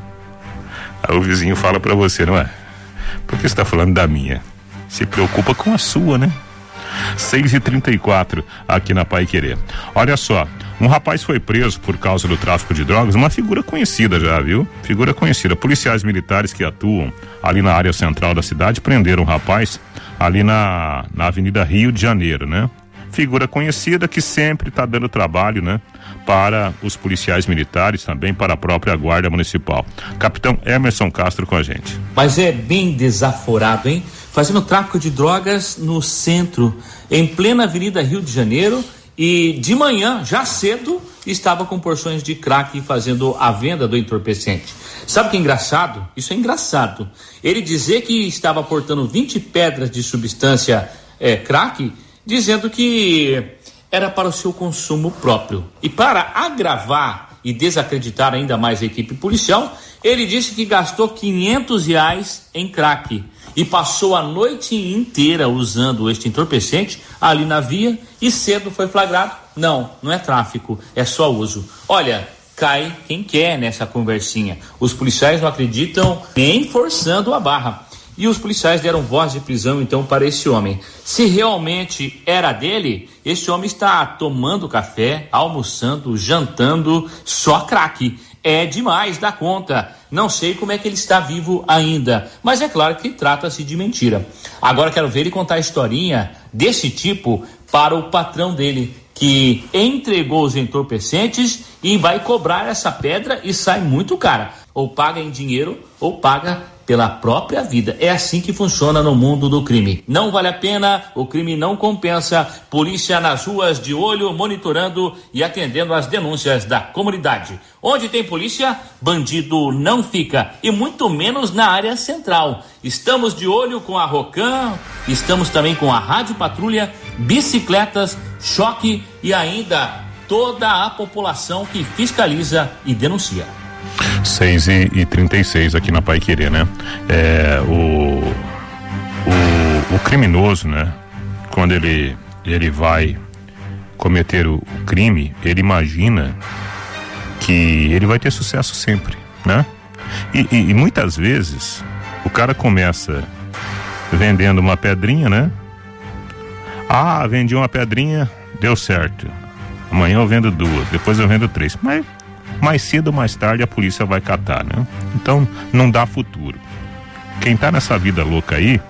Aí o vizinho fala pra você, não é? Por que você tá falando da minha? Se preocupa com a sua, né? seis e trinta e quatro, aqui na Paiquerê. Olha só, um rapaz foi preso por causa do tráfico de drogas, uma figura conhecida já, viu? Figura conhecida. Policiais militares que atuam ali na área central da cidade prenderam um rapaz ali na, na Avenida Rio de Janeiro, né? Figura conhecida que sempre tá dando trabalho, né? Para os policiais militares, também para a própria Guarda Municipal. Capitão Emerson Castro com a gente. Mas é bem desaforado, hein? Fazendo tráfico de drogas no centro, em plena Avenida Rio de Janeiro, e de manhã, já cedo, estava com porções de crack fazendo a venda do entorpecente. Sabe o que é engraçado? Isso é engraçado. Ele dizer que estava portando vinte pedras de substância é, crack, dizendo que era para o seu consumo próprio. E para agravar e desacreditar ainda mais a equipe policial, ele disse que gastou quinhentos reais em crack e passou a noite inteira usando este entorpecente ali na via e cedo foi flagrado. Não, não é tráfico, é só uso. Olha, cai quem quer nessa conversinha. Os policiais não acreditam nem forçando a barra. E os policiais deram voz de prisão então para esse homem. Se realmente era dele, esse homem está tomando café, almoçando, jantando, só crack. É demais da conta. Não sei como é que ele está vivo ainda, mas é claro que trata-se de mentira. Agora quero ver ele contar a historinha desse tipo para o patrão dele, que entregou os entorpecentes e vai cobrar essa pedra e sai muito cara. Ou paga em dinheiro ou paga pela própria vida. É assim que funciona no mundo do crime. Não vale a pena, o crime não compensa. Polícia nas ruas de olho, monitorando e atendendo às denúncias da comunidade. Onde tem polícia, bandido não fica, e muito menos na área central. Estamos de olho com a Rocan, estamos também com a Rádio Patrulha, bicicletas, choque e ainda toda a população que fiscaliza e denuncia. seis e trinta e seis aqui na Paiquerê, né? É, o, o, o criminoso, né? Quando ele, ele vai cometer o crime, ele imagina que ele vai ter sucesso sempre, né? E, e, e muitas vezes o cara começa vendendo uma pedrinha, né? Ah, vendi uma pedrinha, deu certo. Amanhã eu vendo duas, depois eu vendo três. Mas mais cedo ou mais tarde a polícia vai catar, né? Então não dá futuro. Quem tá nessa vida louca aí,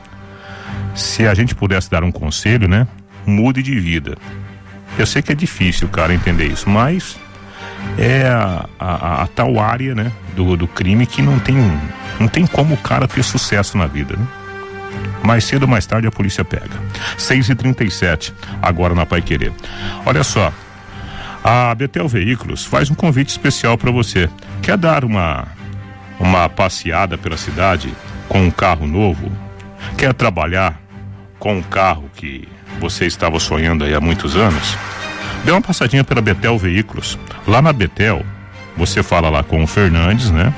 se a gente pudesse dar um conselho, né? Mude de vida. Eu sei que é difícil o cara entender isso, mas é a, a, a tal área, né? Do, do crime que não tem, não tem como o cara ter sucesso na vida, né? Mais cedo ou mais tarde a polícia pega. seis e trinta e sete, agora na Paiquerê. Olha só, a Betel Veículos faz um convite especial para você. Quer dar uma, uma passeada pela cidade com um carro novo? Quer trabalhar com um carro que você estava sonhando aí há muitos anos? Dê uma passadinha pela Betel Veículos. Lá na Betel, você fala lá com o Fernandes, né?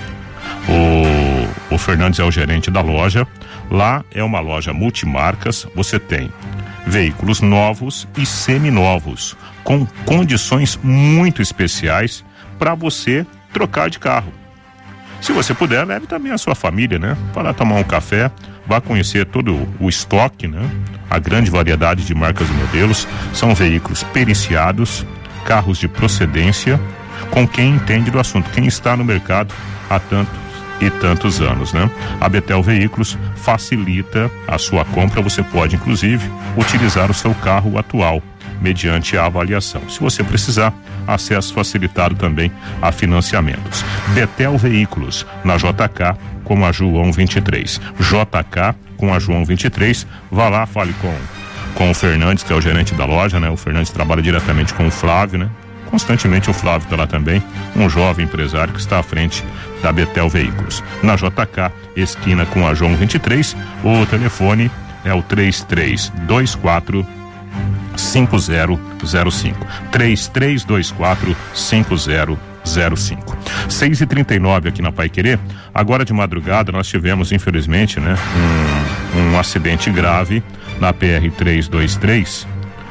O, o Fernandes é o gerente da loja. Lá é uma loja multimarcas. Você tem veículos novos e seminovos, com condições muito especiais para você trocar de carro. Se você puder, leve também a sua família, né? Para tomar um café, vá conhecer todo o estoque, né? A grande variedade de marcas e modelos. São veículos periciados, carros de procedência, com quem entende do assunto, quem está no mercado há tantos e tantos anos, né? A Betel Veículos facilita a sua compra. Você pode, inclusive, utilizar o seu carro atual mediante a avaliação. Se você precisar, acesso facilitado também a financiamentos. Betel Veículos, na J K com a João vinte e três. J K com a João vinte e três. Vá lá, fale com, com o Fernandes, que é o gerente da loja, né? O Fernandes trabalha diretamente com o Flávio, né? Constantemente o Flávio está lá também, um jovem empresário que está à frente da Betel Veículos. Na J K, esquina com a João vinte e três, o telefone é o três três dois quatro cinco zero zero cinco. três três dois quatro cinco zero zero cinco. seis e trinta e nove aqui na Paiquerê. Agora de madrugada nós tivemos, infelizmente, né, um, um acidente grave na P R trezentos e vinte e três.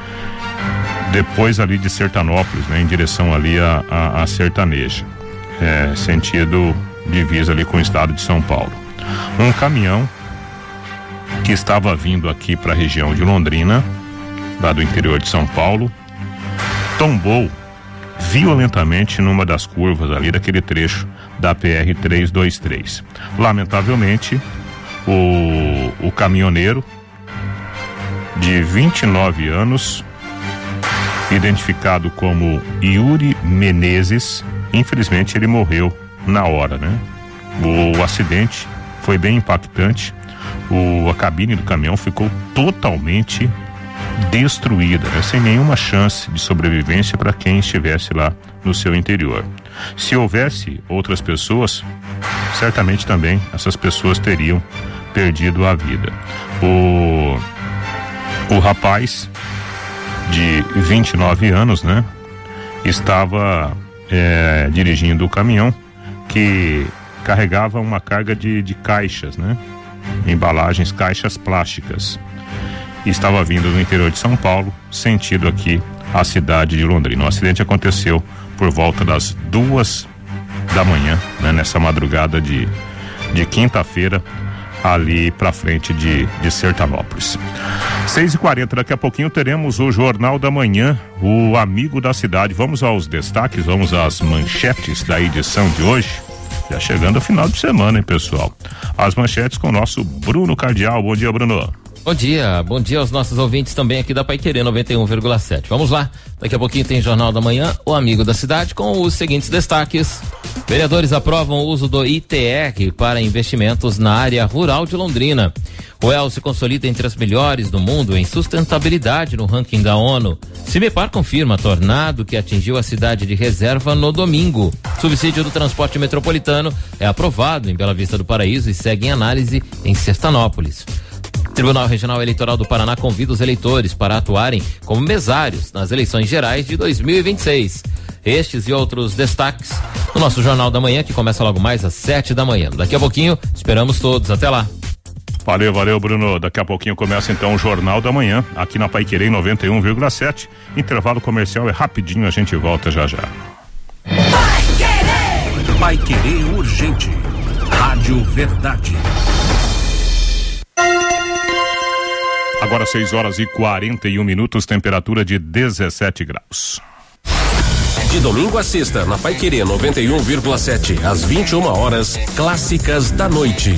Depois ali de Sertanópolis, né, em direção ali a, a, a Sertaneja, é, sentido divisa ali com o estado de São Paulo. Um caminhão que estava vindo aqui para a região de Londrina, lá do interior de São Paulo, tombou violentamente numa das curvas ali daquele trecho da P R trezentos e vinte e três. Lamentavelmente, o, o caminhoneiro de vinte e nove anos, identificado como Yuri Menezes, infelizmente ele morreu na hora, né? O acidente foi bem impactante. O, a cabine do caminhão ficou totalmente destruída, né? Sem nenhuma chance de sobrevivência para quem estivesse lá no seu interior. Se houvesse outras pessoas, certamente também essas pessoas teriam perdido a vida. O, o rapaz de vinte e nove anos, né, estava é, dirigindo o caminhão que carregava uma carga de, de caixas, né, embalagens, caixas plásticas. Estava vindo do interior de São Paulo, sentido aqui a cidade de Londrina. O acidente aconteceu por volta das duas da manhã, né, nessa madrugada de, de quinta-feira, ali pra frente de, de Sertanópolis. seis e quarenta, daqui a pouquinho teremos o Jornal da Manhã, o Amigo da Cidade. Vamos aos destaques, vamos às manchetes da edição de hoje. Já chegando ao final de semana, hein, pessoal? As manchetes com o nosso Bruno Cardial. Bom dia, Bruno. Bom dia, bom dia aos nossos ouvintes também aqui da Paiquerê noventa e um vírgula sete. Vamos lá, daqui a pouquinho tem Jornal da Manhã, o Amigo da Cidade, com os seguintes destaques. Vereadores aprovam o uso do I T R para investimentos na área rural de Londrina. O E L se consolida entre as melhores do mundo em sustentabilidade no ranking da ONU. Cimepar confirma tornado que atingiu a cidade de Reserva no domingo. Subsídio do transporte metropolitano é aprovado em Bela Vista do Paraíso e segue em análise em Sertanópolis. Tribunal Regional Eleitoral do Paraná convida os eleitores para atuarem como mesários nas eleições gerais de dois mil e vinte e seis. Estes e outros destaques no nosso Jornal da Manhã, que começa logo mais às sete da manhã. Daqui a pouquinho, esperamos todos. Até lá. Valeu, valeu, Bruno. Daqui a pouquinho começa então o Jornal da Manhã, aqui na Paiquerê noventa e um vírgula sete. Intervalo comercial é rapidinho, a gente volta já já. Paiquerê Urgente. Rádio Verdade. Agora seis horas e quarenta e um minutos, temperatura de dezessete graus. De domingo a sexta, na Paiquerê noventa e um vírgula sete, às vinte e uma horas, clássicas da noite.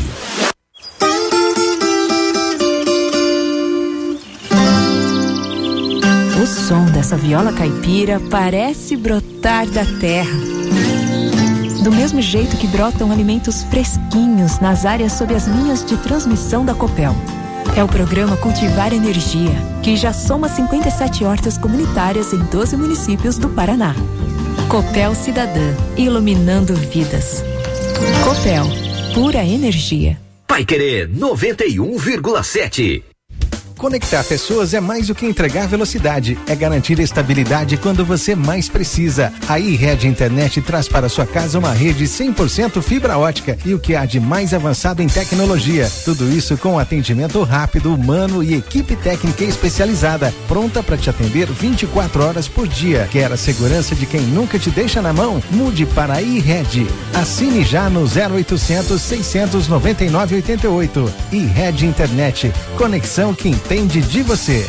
O som dessa viola caipira parece brotar da terra. Do mesmo jeito que brotam alimentos fresquinhos nas áreas sob as linhas de transmissão da Copel. É o programa Cultivar Energia, que já soma cinquenta e sete hortas comunitárias em doze municípios do Paraná. Copel Cidadã, iluminando vidas. Copel, pura energia. Paiquerê noventa e um vírgula sete. Conectar pessoas é mais do que entregar velocidade, é garantir estabilidade quando você mais precisa. A iRede Internet traz para sua casa uma rede cem por cento fibra ótica e o que há de mais avançado em tecnologia. Tudo isso com atendimento rápido, humano e equipe técnica especializada, pronta para te atender vinte e quatro horas por dia. Quer a segurança de quem nunca te deixa na mão? Mude para a iRede. Assine já no zero oitocentos, seiscentos e noventa e nove, oitenta e oito. iRede Internet. Conexão que entende de você.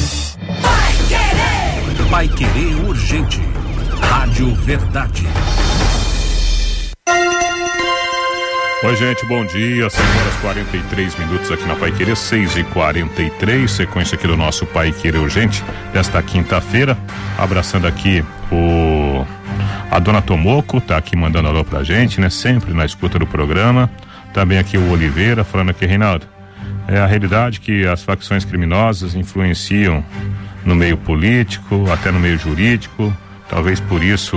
Paiquerê Urgente. Rádio Verdade. Oi, gente, bom dia. seis horas e quarenta e três minutos aqui na Paiquerê, seis e quarenta e três. Sequência aqui do nosso Paiquerê Urgente desta quinta-feira. Abraçando aqui o a dona Tomoco, tá aqui mandando alô pra gente, né? Sempre na escuta do programa. Também aqui o Oliveira, falando aqui, Reinaldo. É a realidade que as facções criminosas influenciam no meio político, até no meio jurídico. Talvez por isso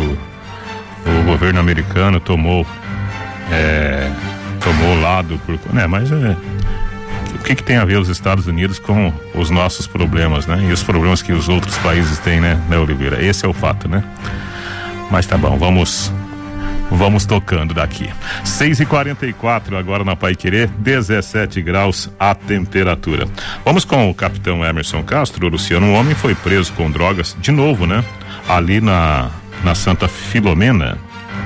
o governo americano tomou é, tomou o lado, por, né? Mas é, o que que tem a ver os Estados Unidos com os nossos problemas, né? E os problemas que os outros países têm, né, né, Oliveira? Esse é o fato, né? Mas tá bom, vamos Vamos tocando daqui. seis e quarenta e quatro agora na Paiquerê, dezessete graus a temperatura. Vamos com o capitão Emerson Castro. Luciano, um homem foi preso com drogas de novo, né? Ali na, na Santa Filomena,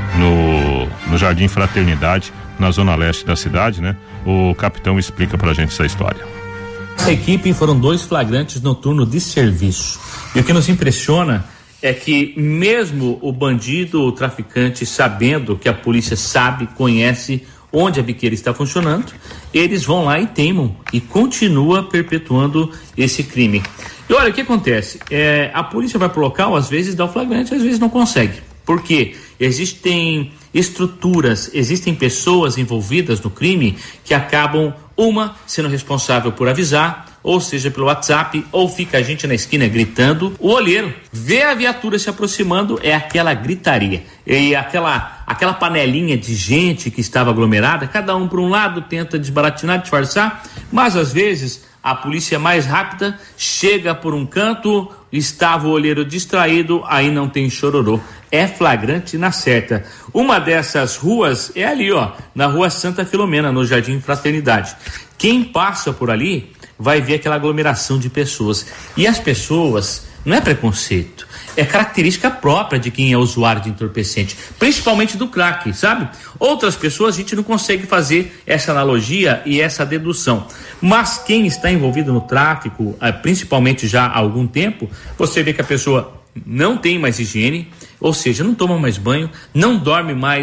no, no Jardim Fraternidade, na zona leste da cidade, né? O capitão explica pra gente essa história. Essa equipe foram dois flagrantes no turno de serviço. E o que nos impressiona é que mesmo o bandido, o traficante, sabendo que a polícia sabe, conhece onde a biqueira está funcionando, eles vão lá e teimam e continua perpetuando esse crime. E olha, o que acontece? É, a polícia vai pro local, às vezes dá o flagrante, às vezes não consegue. Por quê? Existem estruturas, existem pessoas envolvidas no crime que acabam, uma, sendo responsável por avisar, ou seja, pelo WhatsApp, ou fica a gente na esquina gritando. O olheiro vê a viatura se aproximando, é aquela gritaria. E aquela, aquela panelinha de gente que estava aglomerada, cada um por um lado, tenta desbaratinar, disfarçar, mas às vezes a polícia mais rápida chega por um canto, estava o olheiro distraído, aí não tem chororô. É flagrante na certa. Uma dessas ruas é ali, ó, na rua Santa Filomena, no Jardim Fraternidade. Quem passa por ali vai ver aquela aglomeração de pessoas. E as pessoas, não é preconceito, é característica própria de quem é usuário de entorpecente, principalmente do crack, sabe? Outras pessoas a gente não consegue fazer essa analogia e essa dedução. Mas quem está envolvido no tráfico, principalmente já há algum tempo, você vê que a pessoa não tem mais higiene, ou seja, não toma mais banho, não dorme mais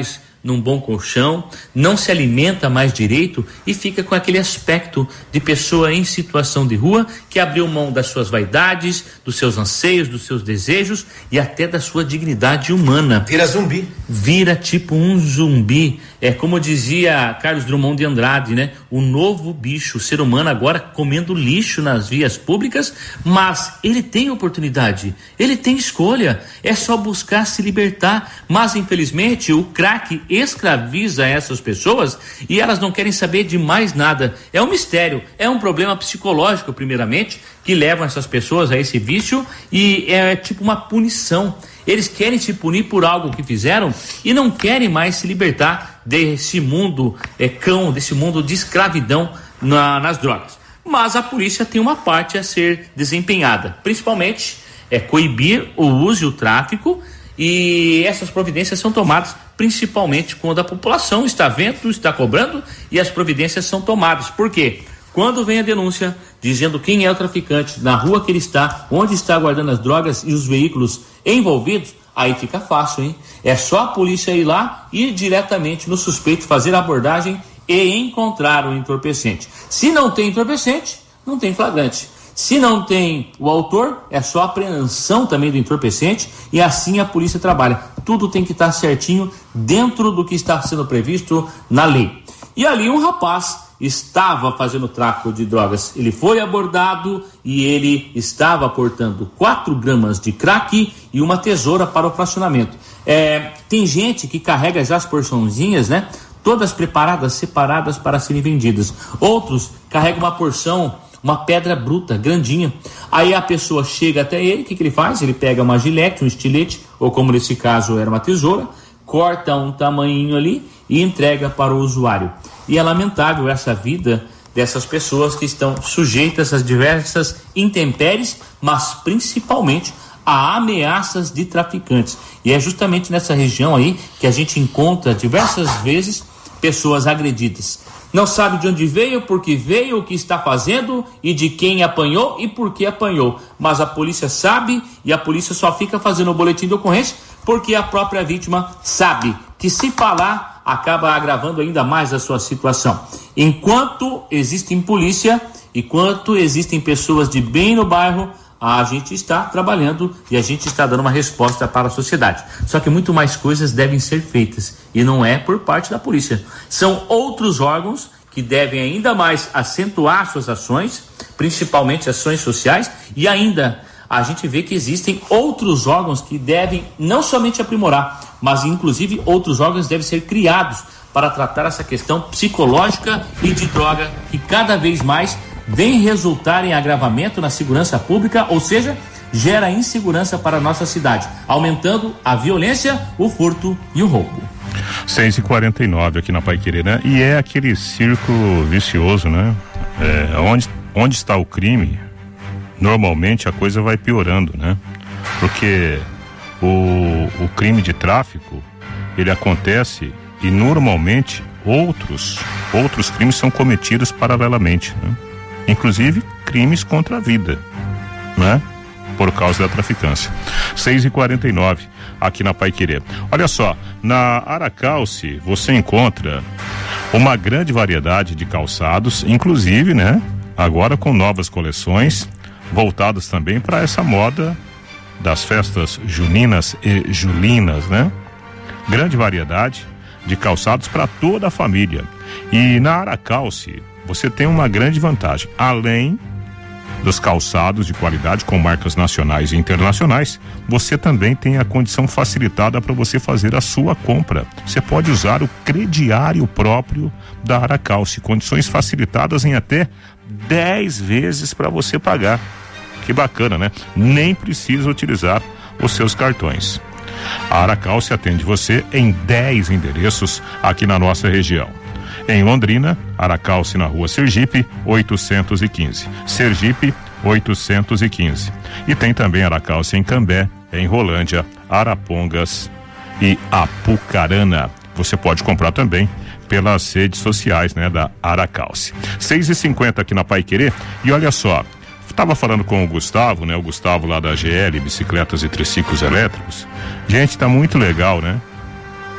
num bom colchão, não se alimenta mais direito e fica com aquele aspecto de pessoa em situação de rua que abriu mão das suas vaidades, dos seus anseios, dos seus desejos e até da sua dignidade humana. Vira zumbi. Vira tipo um zumbi. É como dizia Carlos Drummond de Andrade, né? O novo bicho, o ser humano agora comendo lixo nas vias públicas, mas ele tem oportunidade, ele tem escolha, é só buscar se libertar, mas infelizmente o crack escraviza essas pessoas e elas não querem saber de mais nada. É um mistério, é um problema psicológico primeiramente, que levam essas pessoas a esse vício e é tipo uma punição. Eles querem se punir por algo que fizeram e não querem mais se libertar desse mundo é, cão, desse mundo de escravidão na, nas drogas. Mas a polícia tem uma parte a ser desempenhada, principalmente é coibir o uso e o tráfico, e essas providências são tomadas principalmente quando a população está vendo, está cobrando, e as providências são tomadas. Por quê? Quando vem a denúncia dizendo quem é o traficante, na rua que ele está, onde está guardando as drogas e os veículos envolvidos, aí fica fácil, hein? É só a polícia ir lá e ir diretamente no suspeito, fazer a abordagem e encontrar o entorpecente. Se não tem entorpecente, não tem flagrante. Se não tem o autor, é só apreensão também do entorpecente e assim a polícia trabalha. Tudo tem que estar certinho dentro do que está sendo previsto na lei. E ali um rapaz estava fazendo tráfico de drogas. Ele foi abordado e ele estava portando quatro gramas de crack e uma tesoura para o fracionamento. É, tem gente que carrega já as porçãozinhas, né? Todas preparadas, separadas para serem vendidas. Outros carregam uma porção, uma pedra bruta, grandinha. Aí a pessoa chega até ele, o que, que ele faz? Ele pega uma gilete, um estilete, ou como nesse caso era uma tesoura, corta um tamanhinho ali e entrega para o usuário. E é lamentável essa vida dessas pessoas que estão sujeitas às diversas intempéries, mas principalmente a ameaças de traficantes. E é justamente nessa região aí que a gente encontra diversas vezes pessoas agredidas. Não sabe de onde veio, por que veio, o que está fazendo e de quem apanhou e por que apanhou. Mas a polícia sabe e a polícia só fica fazendo o boletim de ocorrência porque a própria vítima sabe que se falar acaba agravando ainda mais a sua situação. Enquanto existe polícia, enquanto existem pessoas de bem no bairro, a gente está trabalhando e a gente está dando uma resposta para a sociedade. Só que muito mais coisas devem ser feitas e não é por parte da polícia. São outros órgãos que devem ainda mais acentuar suas ações, principalmente ações sociais, e ainda a gente vê que existem outros órgãos que devem não somente aprimorar, mas inclusive outros órgãos devem ser criados para tratar essa questão psicológica e de droga que cada vez mais vem resultar em agravamento na segurança pública, ou seja, gera insegurança para a nossa cidade, aumentando a violência, o furto e o roubo. seis e quarenta e nove aqui na Paiquerê, né? E é aquele círculo vicioso, né? É, onde, onde está o crime, normalmente a coisa vai piorando, né? Porque o, o crime de tráfico, ele acontece e normalmente outros, outros crimes são cometidos paralelamente, né? Inclusive crimes contra a vida, né? Por causa da traficância. seis e quarenta e nove aqui na Paiquerê. Olha só, na Aracalce você encontra uma grande variedade de calçados, inclusive, né? Agora com novas coleções voltadas também para essa moda das festas juninas e julinas, né? Grande variedade de calçados para toda a família. E na Aracalce você tem uma grande vantagem, além dos calçados de qualidade com marcas nacionais e internacionais, você também tem a condição facilitada para você fazer a sua compra. Você pode usar o crediário próprio da Aracalce, condições facilitadas em até dez vezes para você pagar. Que bacana, né? Nem precisa utilizar os seus cartões. A Aracalce atende você em dez endereços aqui na nossa região. Em Londrina, Aracalce na rua Sergipe, oitocentos e quinze. Sergipe, oitocentos e quinze. E tem também Aracalce em Cambé, em Rolândia, Arapongas e Apucarana. Você pode comprar também pelas redes sociais, né, da Aracalce. seis e cinquenta aqui na Paiquerê. E olha só, estava falando com o Gustavo, né? O Gustavo lá da G L, Bicicletas e Triciclos Elétricos. Gente, tá muito legal, né?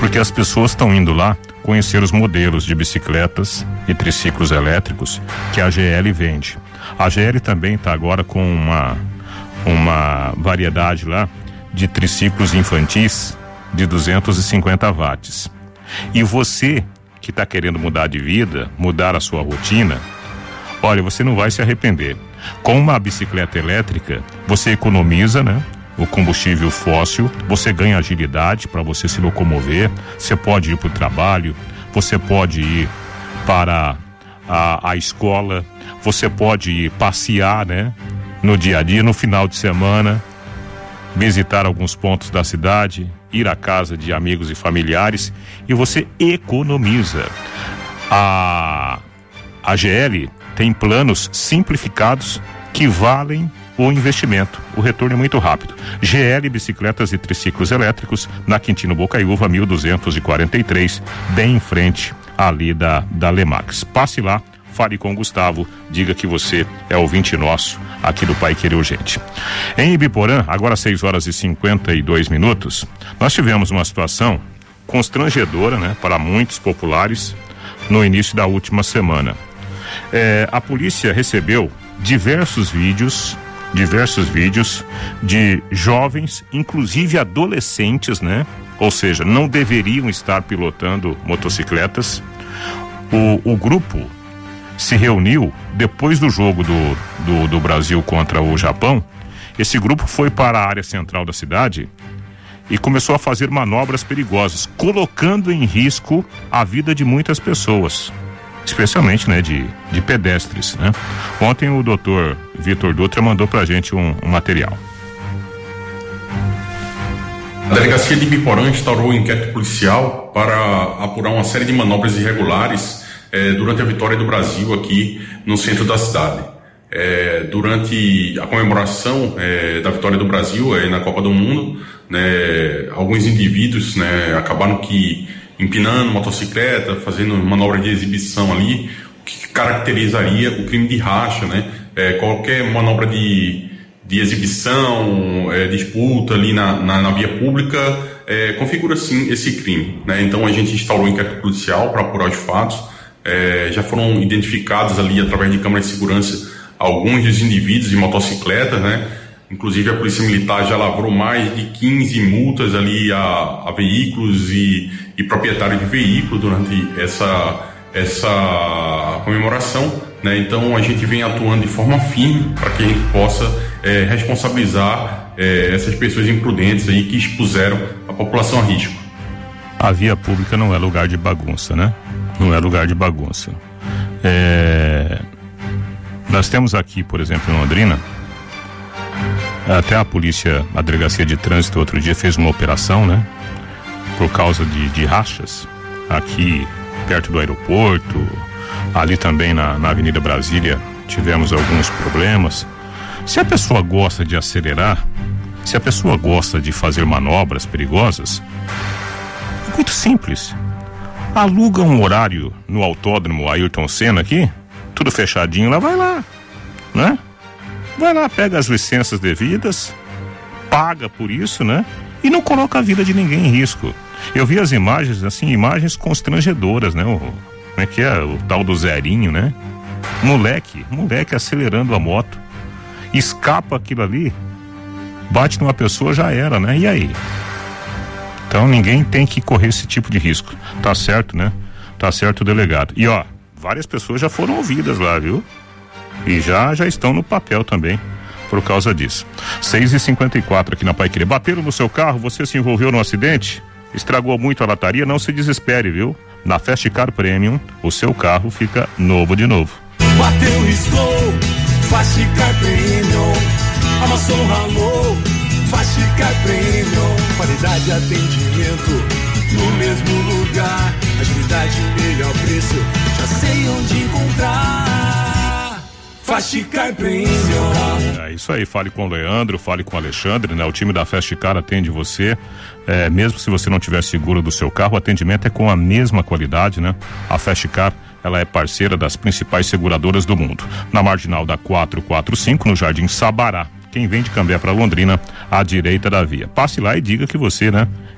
porque as pessoas estão indo lá conhecer os modelos de bicicletas e triciclos elétricos que a G L vende. A G L também está agora com uma, uma variedade lá de triciclos infantis de duzentos e cinquenta watts. E você que está querendo mudar de vida, mudar a sua rotina, olha, você não vai se arrepender. Com uma bicicleta elétrica, você economiza, né? O combustível fóssil, você ganha agilidade para você se locomover, você pode ir para o trabalho, você pode ir para a, a escola, você pode ir passear, né? No dia a dia, no final de semana, visitar alguns pontos da cidade, ir à casa de amigos e familiares, e você economiza. A, a G L tem planos simplificados que valem o investimento. O retorno é muito rápido. G L Bicicletas e Triciclos Elétricos, na Quintino Bocaiúva, mil duzentos e quarenta e três, bem em frente ali da, da Lemax. Passe lá, fale com o Gustavo, diga que você é ouvinte nosso aqui do Pai Querer Urgente. Em Ibiporã, agora seis horas e cinquenta e dois minutos, nós tivemos uma situação constrangedora, né, para muitos populares no início da última semana. É, a polícia recebeu diversos vídeos diversos vídeos de jovens, inclusive adolescentes, né? Ou seja, não deveriam estar pilotando motocicletas. O, o grupo se reuniu depois do jogo do, do, do Brasil contra o Japão. Esse grupo foi para a área central da cidade e começou a fazer manobras perigosas, colocando em risco a vida de muitas pessoas, especialmente, né, de, de pedestres, né? Ontem o doutor Vitor Dutra mandou pra gente um, um material. A delegacia de Ibiporã instaurou um inquérito policial para apurar uma série de manobras irregulares eh, durante a vitória do Brasil aqui no centro da cidade. Eh, durante a comemoração eh, da vitória do Brasil eh, na Copa do Mundo, né, alguns indivíduos, né, acabaram que empinando motocicleta, fazendo manobra de exibição ali, o que caracterizaria o crime de racha, né? É, qualquer manobra de, de exibição, é, disputa ali na, na, na via pública, é, configura sim esse crime, né? Então a gente instaurou um inquérito policial para apurar os fatos, é, já foram identificados ali através de câmeras de segurança alguns dos indivíduos de motocicletas, né? Inclusive a Polícia Militar já lavrou mais de quinze multas ali a, a veículos e, e proprietários de veículos durante essa, essa comemoração, né? Então a gente vem atuando de forma firme para que a gente possa é, responsabilizar é, essas pessoas imprudentes aí que expuseram a população a risco. A via pública não é lugar de bagunça, né? Não é lugar de bagunça. É... Nós temos aqui, por exemplo, em Londrina, até a polícia, a delegacia de trânsito outro dia fez uma operação, né? Por causa de, de rachas, aqui perto do aeroporto, ali também na, na Avenida Brasília tivemos alguns problemas. Se a pessoa gosta de acelerar, se a pessoa gosta de fazer manobras perigosas, é muito simples. Aluga um horário no autódromo Ayrton Senna aqui, tudo fechadinho, lá vai lá, né? Vai lá, pega as licenças devidas, paga por isso, né? E não coloca a vida de ninguém em risco. Eu vi as imagens, assim, imagens constrangedoras, né? O, como é que é? O tal do zerinho, né? Moleque, moleque acelerando a moto, escapa aquilo ali, bate numa pessoa, já era, né? E aí? Então ninguém tem que correr esse tipo de risco. Tá certo, né? Tá certo o delegado. E ó, várias pessoas já foram ouvidas lá, viu? E já, já estão no papel também, por causa disso. seis e cinquenta e quatro aqui na Paiquerê. Bateram no seu carro, você se envolveu num acidente? Estragou muito a lataria? Não se desespere, viu? Na Fast Car Premium, o seu carro fica novo de novo. Bateu, riscou, Fast Car Premium. Amassou, ralou, Fast Car Premium. Qualidade e atendimento no mesmo lugar. Agilidade e melhor preço, já sei onde encontrar. Fast Car Premium. É isso aí, fale com o Leandro, fale com o Alexandre, né? O time da Fast Car atende você, é, mesmo se você não tiver seguro do seu carro, o atendimento é com a mesma qualidade, né? A Fast Car, ela é parceira das principais seguradoras do mundo. Na Marginal da quatrocentos e quarenta e cinco, no Jardim Sabará. Quem vem de Cambé para Londrina, à direita da via. Passe lá e diga que você, né,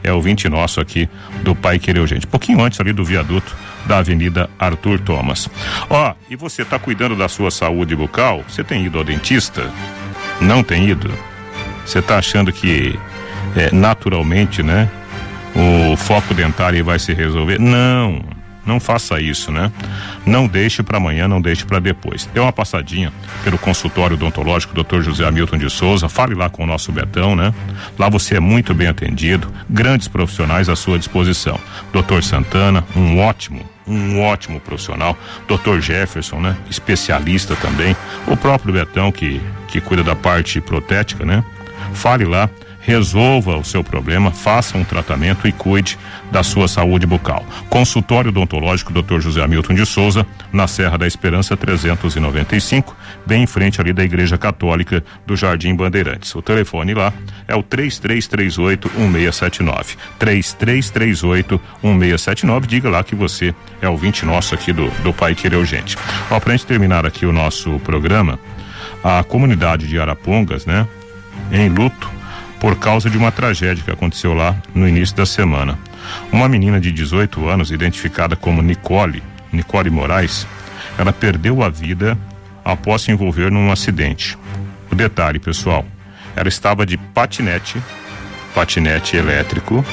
é ouvinte nosso aqui do Pai Querer Urgente. Pouquinho antes ali do viaduto da Avenida Arthur Thomas. Ó, e você tá cuidando da sua saúde bucal? Você tem ido ao dentista? Não tem ido? Você tá achando que é, naturalmente, né? O foco dentário vai se resolver? Não. Não faça isso, né? Não deixe para amanhã, não deixe para depois. Dê uma passadinha pelo consultório odontológico doutor José Hamilton de Souza, fale lá com o nosso Betão, né? Lá você é muito bem atendido, grandes profissionais à sua disposição. doutor Santana, um ótimo, um ótimo profissional. doutor Jefferson, né? Especialista também. O próprio Betão que, que cuida da parte protética, né? Fale lá. Resolva o seu problema, faça um tratamento e cuide da sua saúde bucal. Consultório odontológico doutor José Hamilton de Souza, na Serra da Esperança trezentos e noventa e cinco, bem em frente ali da Igreja Católica do Jardim Bandeirantes. O telefone lá é o três três três oito, um seis sete nove. três três três oito, um seis sete nove. Diga lá que você é ouvinte nosso aqui do, do Pai Querer Urgente. Ó, pra gente terminar aqui o nosso programa, a comunidade de Arapongas, né, em luto por causa de uma tragédia que aconteceu lá no início da semana. Uma menina de dezoito anos, identificada como Nicole, Nicole Moraes, ela perdeu a vida após se envolver num acidente. O detalhe, pessoal, ela estava de patinete, patinete elétrico,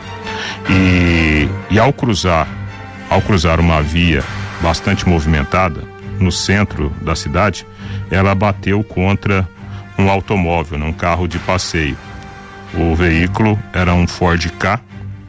e, e ao cruzar, ao cruzar uma via bastante movimentada no centro da cidade, ela bateu contra um automóvel, num carro de passeio. O veículo era um Ford Ka.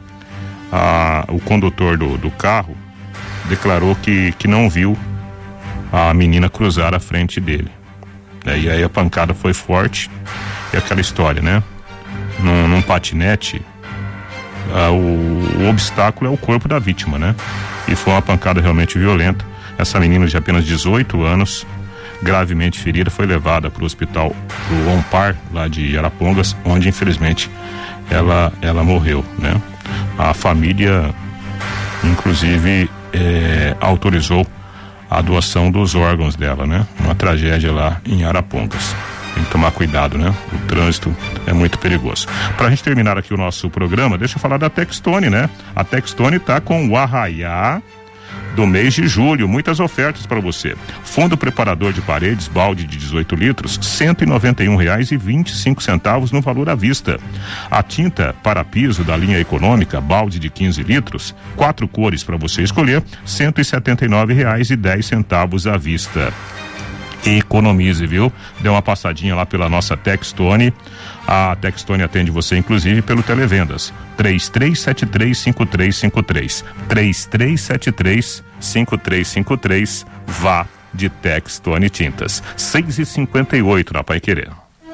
Ah, o condutor do, do carro declarou que, que não viu a menina cruzar a frente dele. É, e aí a pancada foi forte. E aquela história, né? Num, num patinete, ah, o, o obstáculo é o corpo da vítima, né? E foi uma pancada realmente violenta. Essa menina de apenas dezoito anos, gravemente ferida, foi levada para o hospital, pro Ompar, lá de Arapongas, onde infelizmente ela, ela morreu, né? A família, inclusive, é, autorizou a doação dos órgãos dela, né? Uma tragédia lá em Arapongas. Tem que tomar cuidado, né? O trânsito é muito perigoso. Pra gente terminar aqui o nosso programa, deixa eu falar da Textone, né? A Textone tá com o arraiá do mês de julho, muitas ofertas para você. Fundo preparador de paredes, balde de dezoito litros, cento e noventa e um reais e vinte e cinco centavos no valor à vista. A tinta para piso da linha econômica, balde de quinze litros, quatro cores para você escolher, cento e setenta e nove reais e dez centavos à vista. Economize, viu? Dê uma passadinha lá pela nossa Textone. A Textone atende você, inclusive, pelo Televendas. três três sete três, cinco três cinco três. três três sete três, cinco três cinco três. Vá de Textone Tintas. seis e cinquenta e oito na Pai Querer.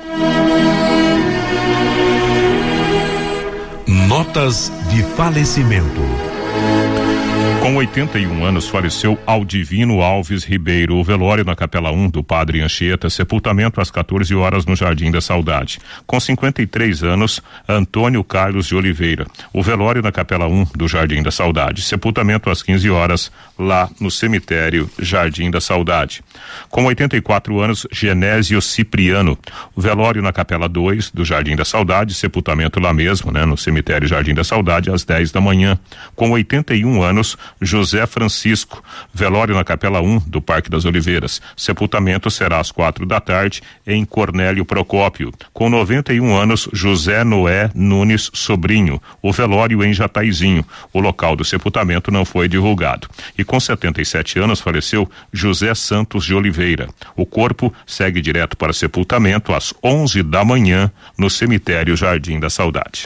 Notas de falecimento. Com oitenta e um anos, faleceu Aldivino Alves Ribeiro. O velório na Capela um do Padre Anchieta, sepultamento às quatorze horas no Jardim da Saudade. Com cinquenta e três anos, Antônio Carlos de Oliveira. O velório na Capela um do Jardim da Saudade, sepultamento às quinze horas, lá no cemitério Jardim da Saudade. Com oitenta e quatro anos, Genésio Cipriano. O velório na Capela dois do Jardim da Saudade, sepultamento lá mesmo, né, no cemitério Jardim da Saudade, às dez da manhã. Com oitenta e um anos, José Francisco. Velório na Capela um do Parque das Oliveiras. Sepultamento será às quatro da tarde em Cornélio Procópio. Com noventa e um anos, José Noé Nunes Sobrinho. O velório em Jataizinho. O local do sepultamento não foi divulgado. E com setenta e sete anos faleceu José Santos de Oliveira. O corpo segue direto para sepultamento às onze da manhã no cemitério Jardim da Saudade.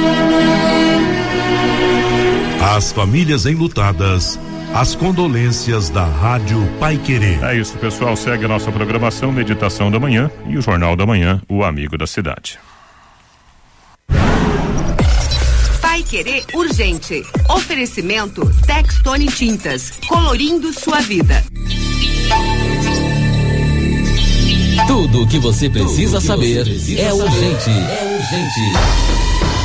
Às famílias enlutadas, as condolências da Rádio Pai Querer. É isso, pessoal. Segue a nossa programação, Meditação da Manhã e o Jornal da Manhã, o Amigo da Cidade. Pai Querer Urgente. Oferecimento Textone Tintas, colorindo sua vida. Tudo o que você precisa que saber você precisa é urgente. É urgente.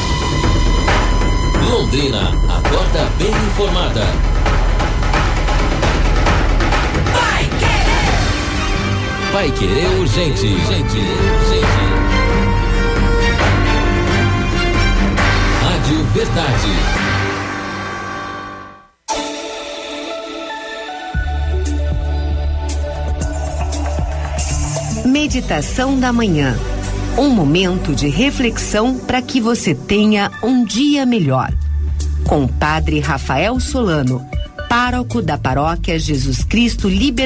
Londrina, acorda bem informada. Vai Querer! Vai Querer Urgente. Urgente, urgente. Rádio verdade. Meditação da manhã. Um momento de reflexão para que você tenha um dia melhor. Com o Padre Rafael Solano, pároco da Paróquia Jesus Cristo Libertador.